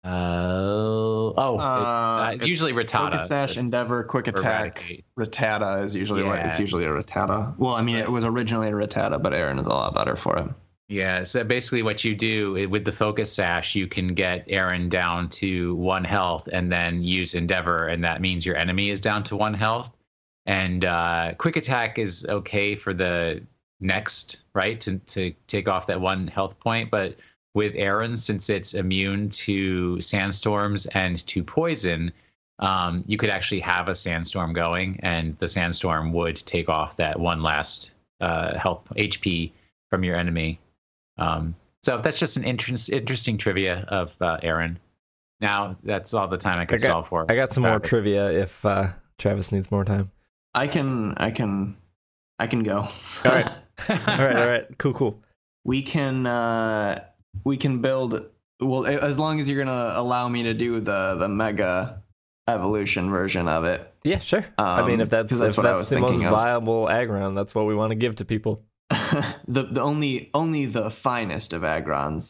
it's usually Rattata. Focus Sash, Endeavor, Quick Attack. Rattata is usually it's usually a Rattata. Well, I mean, it was originally a Rattata, but Aron is a lot better for it. Yeah, so basically what you do with the Focus Sash, you can get Aron down to 1 health and then use Endeavor, and that means your enemy is down to 1 health. And Quick Attack is okay for the next, right, to take off that 1 health point, but with Aron, since it's immune to sandstorms and to poison, you could actually have a sandstorm going, and the sandstorm would take off that 1 last health HP from your enemy. So that's just an interesting trivia of Aron. Now that's all the time I could solve for. I got some more trivia if Travis needs more time. I can go. All right. all right. Cool. We can build, well, as long as you're gonna allow me to do the mega evolution version of it. Yeah, sure. I mean, if that's the most viable Aggron, that's what we want to give to people. the only the finest of Aggrons.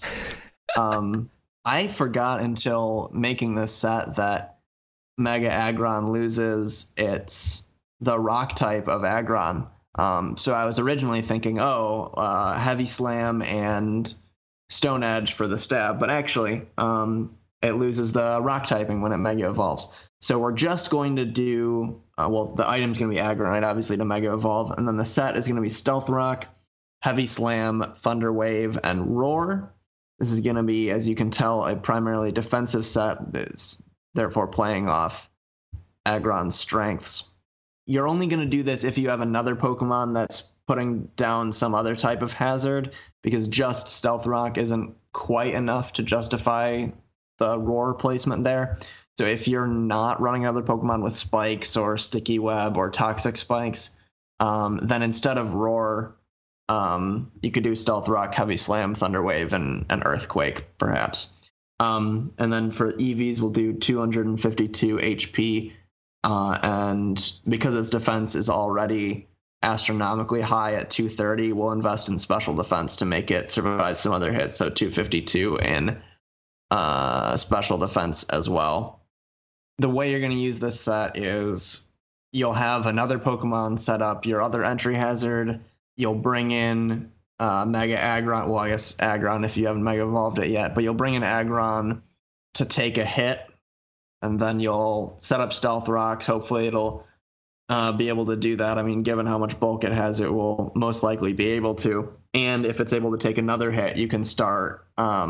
I forgot until making this set that Mega Aggron loses the rock type of Aggron. So I was originally thinking, Heavy Slam and Stone Edge for the stab, but actually it loses the rock typing when it Mega evolves. So we're just going to do, the item's going to be Aggronite, obviously, to Mega Evolve. And then the set is going to be Stealth Rock, Heavy Slam, Thunder Wave, and Roar. This is going to be, as you can tell, a primarily defensive set that is therefore playing off Aggron's strengths. You're only going to do this if you have another Pokemon that's putting down some other type of hazard, because just Stealth Rock isn't quite enough to justify the Roar placement there. So if you're not running another Pokemon with spikes or sticky web or toxic spikes, then instead of Roar, you could do Stealth Rock, Heavy Slam, Thunder Wave, and Earthquake, perhaps. And then for EVs, we'll do 252 HP. And because its defense is already astronomically high at 230, we'll invest in special defense to make it survive some other hits. So 252 in special defense as well. The way you're going to use this set is you'll have another Pokemon set up your other entry hazard. You'll bring in Mega Aggron. Well, I guess Aggron if you haven't Mega Evolved it yet, but you'll bring in Aggron to take a hit, and then you'll set up Stealth Rocks. Hopefully it'll be able to do that. I mean, given how much bulk it has, it will most likely be able to. And if it's able to take another hit, you can start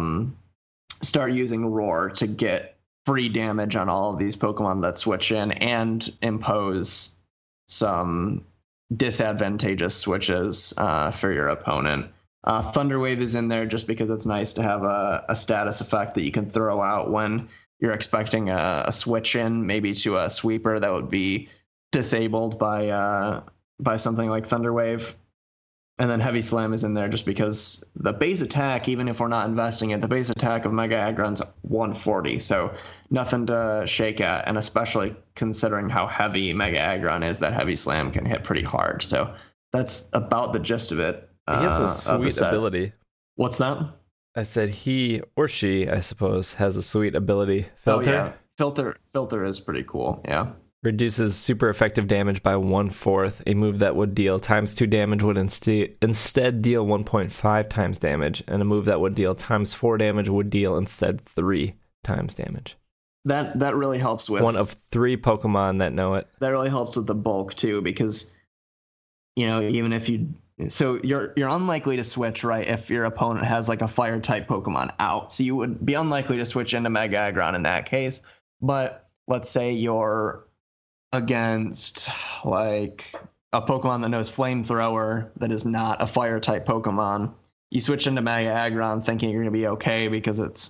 using Roar to get free damage on all of these Pokemon that switch in and impose some disadvantageous switches for your opponent. Thunder Wave is in there just because it's nice to have a status effect that you can throw out when you're expecting a switch in, maybe to a sweeper that would be disabled by something like Thunder Wave. And then Heavy Slam is in there just because the base attack, even if we're not investing it, the base attack of Mega Aggron's 140, so nothing to shake at, and especially considering how heavy Mega Aggron is, that Heavy Slam can hit pretty hard. So that's about the gist of it. He has a sweet ability. What's that? I said he or she, I suppose, has a sweet ability. Filter? Oh, yeah. Filter is pretty cool, yeah. Reduces super effective damage by 1/4. A move that would deal ×2 damage would instead deal 1.5 times damage, and a move that would deal ×4 damage would deal instead 3 times damage. That really helps with one of 3 Pokemon that know it. That really helps with the bulk too, because even if you're unlikely to switch, right, if your opponent has like a fire type Pokemon out. So you would be unlikely to switch into Mega Aggron in that case. But let's say you're against like a Pokemon that knows Flamethrower that is not a fire type Pokemon. You switch into Mega Aggron thinking you're going to be okay because its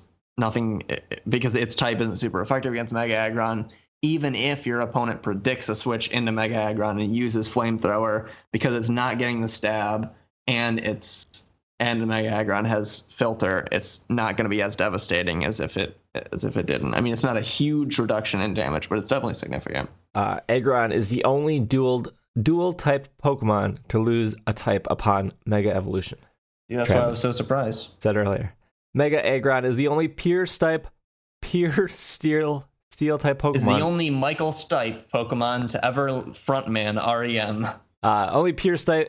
type isn't super effective against Mega Aggron. Even if your opponent predicts a switch into Mega Aggron and uses Flamethrower, because it's not getting the stab and Mega Aggron has Filter, it's not going to be as devastating as if it didn't. I mean, it's not a huge reduction in damage, but it's definitely significant. Aggron is the only dual type Pokemon to lose a type upon Mega Evolution. Yeah, that's why I was so surprised. Said earlier. Mega Aggron is the only pure steel type Pokemon. Is the only Michael Stipe Pokemon to ever frontman REM. Only pure steel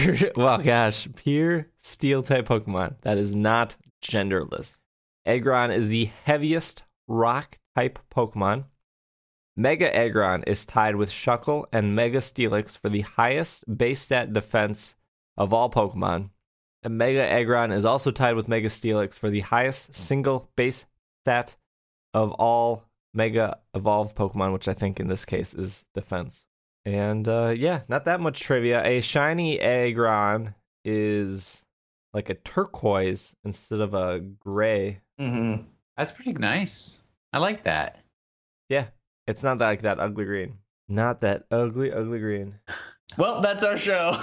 type Pokemon that is not genderless. Aggron is the heaviest rock type Pokemon. Mega Aggron is tied with Shuckle and Mega Steelix for the highest base stat defense of all Pokemon. And Mega Aggron is also tied with Mega Steelix for the highest single base stat of all Mega Evolved Pokemon, which I think in this case is defense. And not that much trivia. A shiny Aggron is like a turquoise instead of a gray. Mm-hmm. That's pretty nice. I like that. Yeah, it's not like that ugly green. Not that ugly green. Well, that's our show.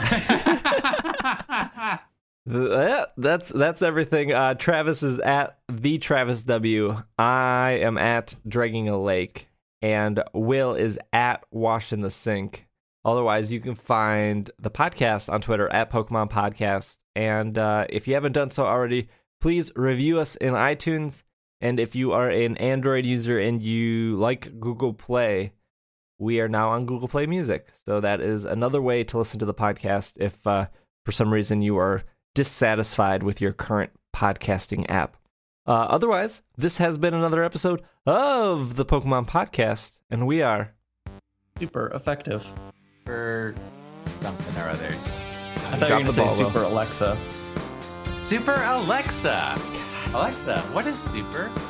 That's everything. Travis is at the Travis W. I am at Dragging a Lake, and Will is at Wash in the Sink. Otherwise, you can find the podcast on Twitter at Pokemon Podcast. And if you haven't done so already, please review us in iTunes. And if you are an Android user and you like Google Play, we are now on Google Play Music. So that is another way to listen to the podcast if for some reason you are dissatisfied with your current podcasting app. Otherwise, this has been another episode of the Pokemon Podcast, and we are Super effective. For something or others. I thought you were going to say Super Alexa. Super Alexa. Alexa, what is super?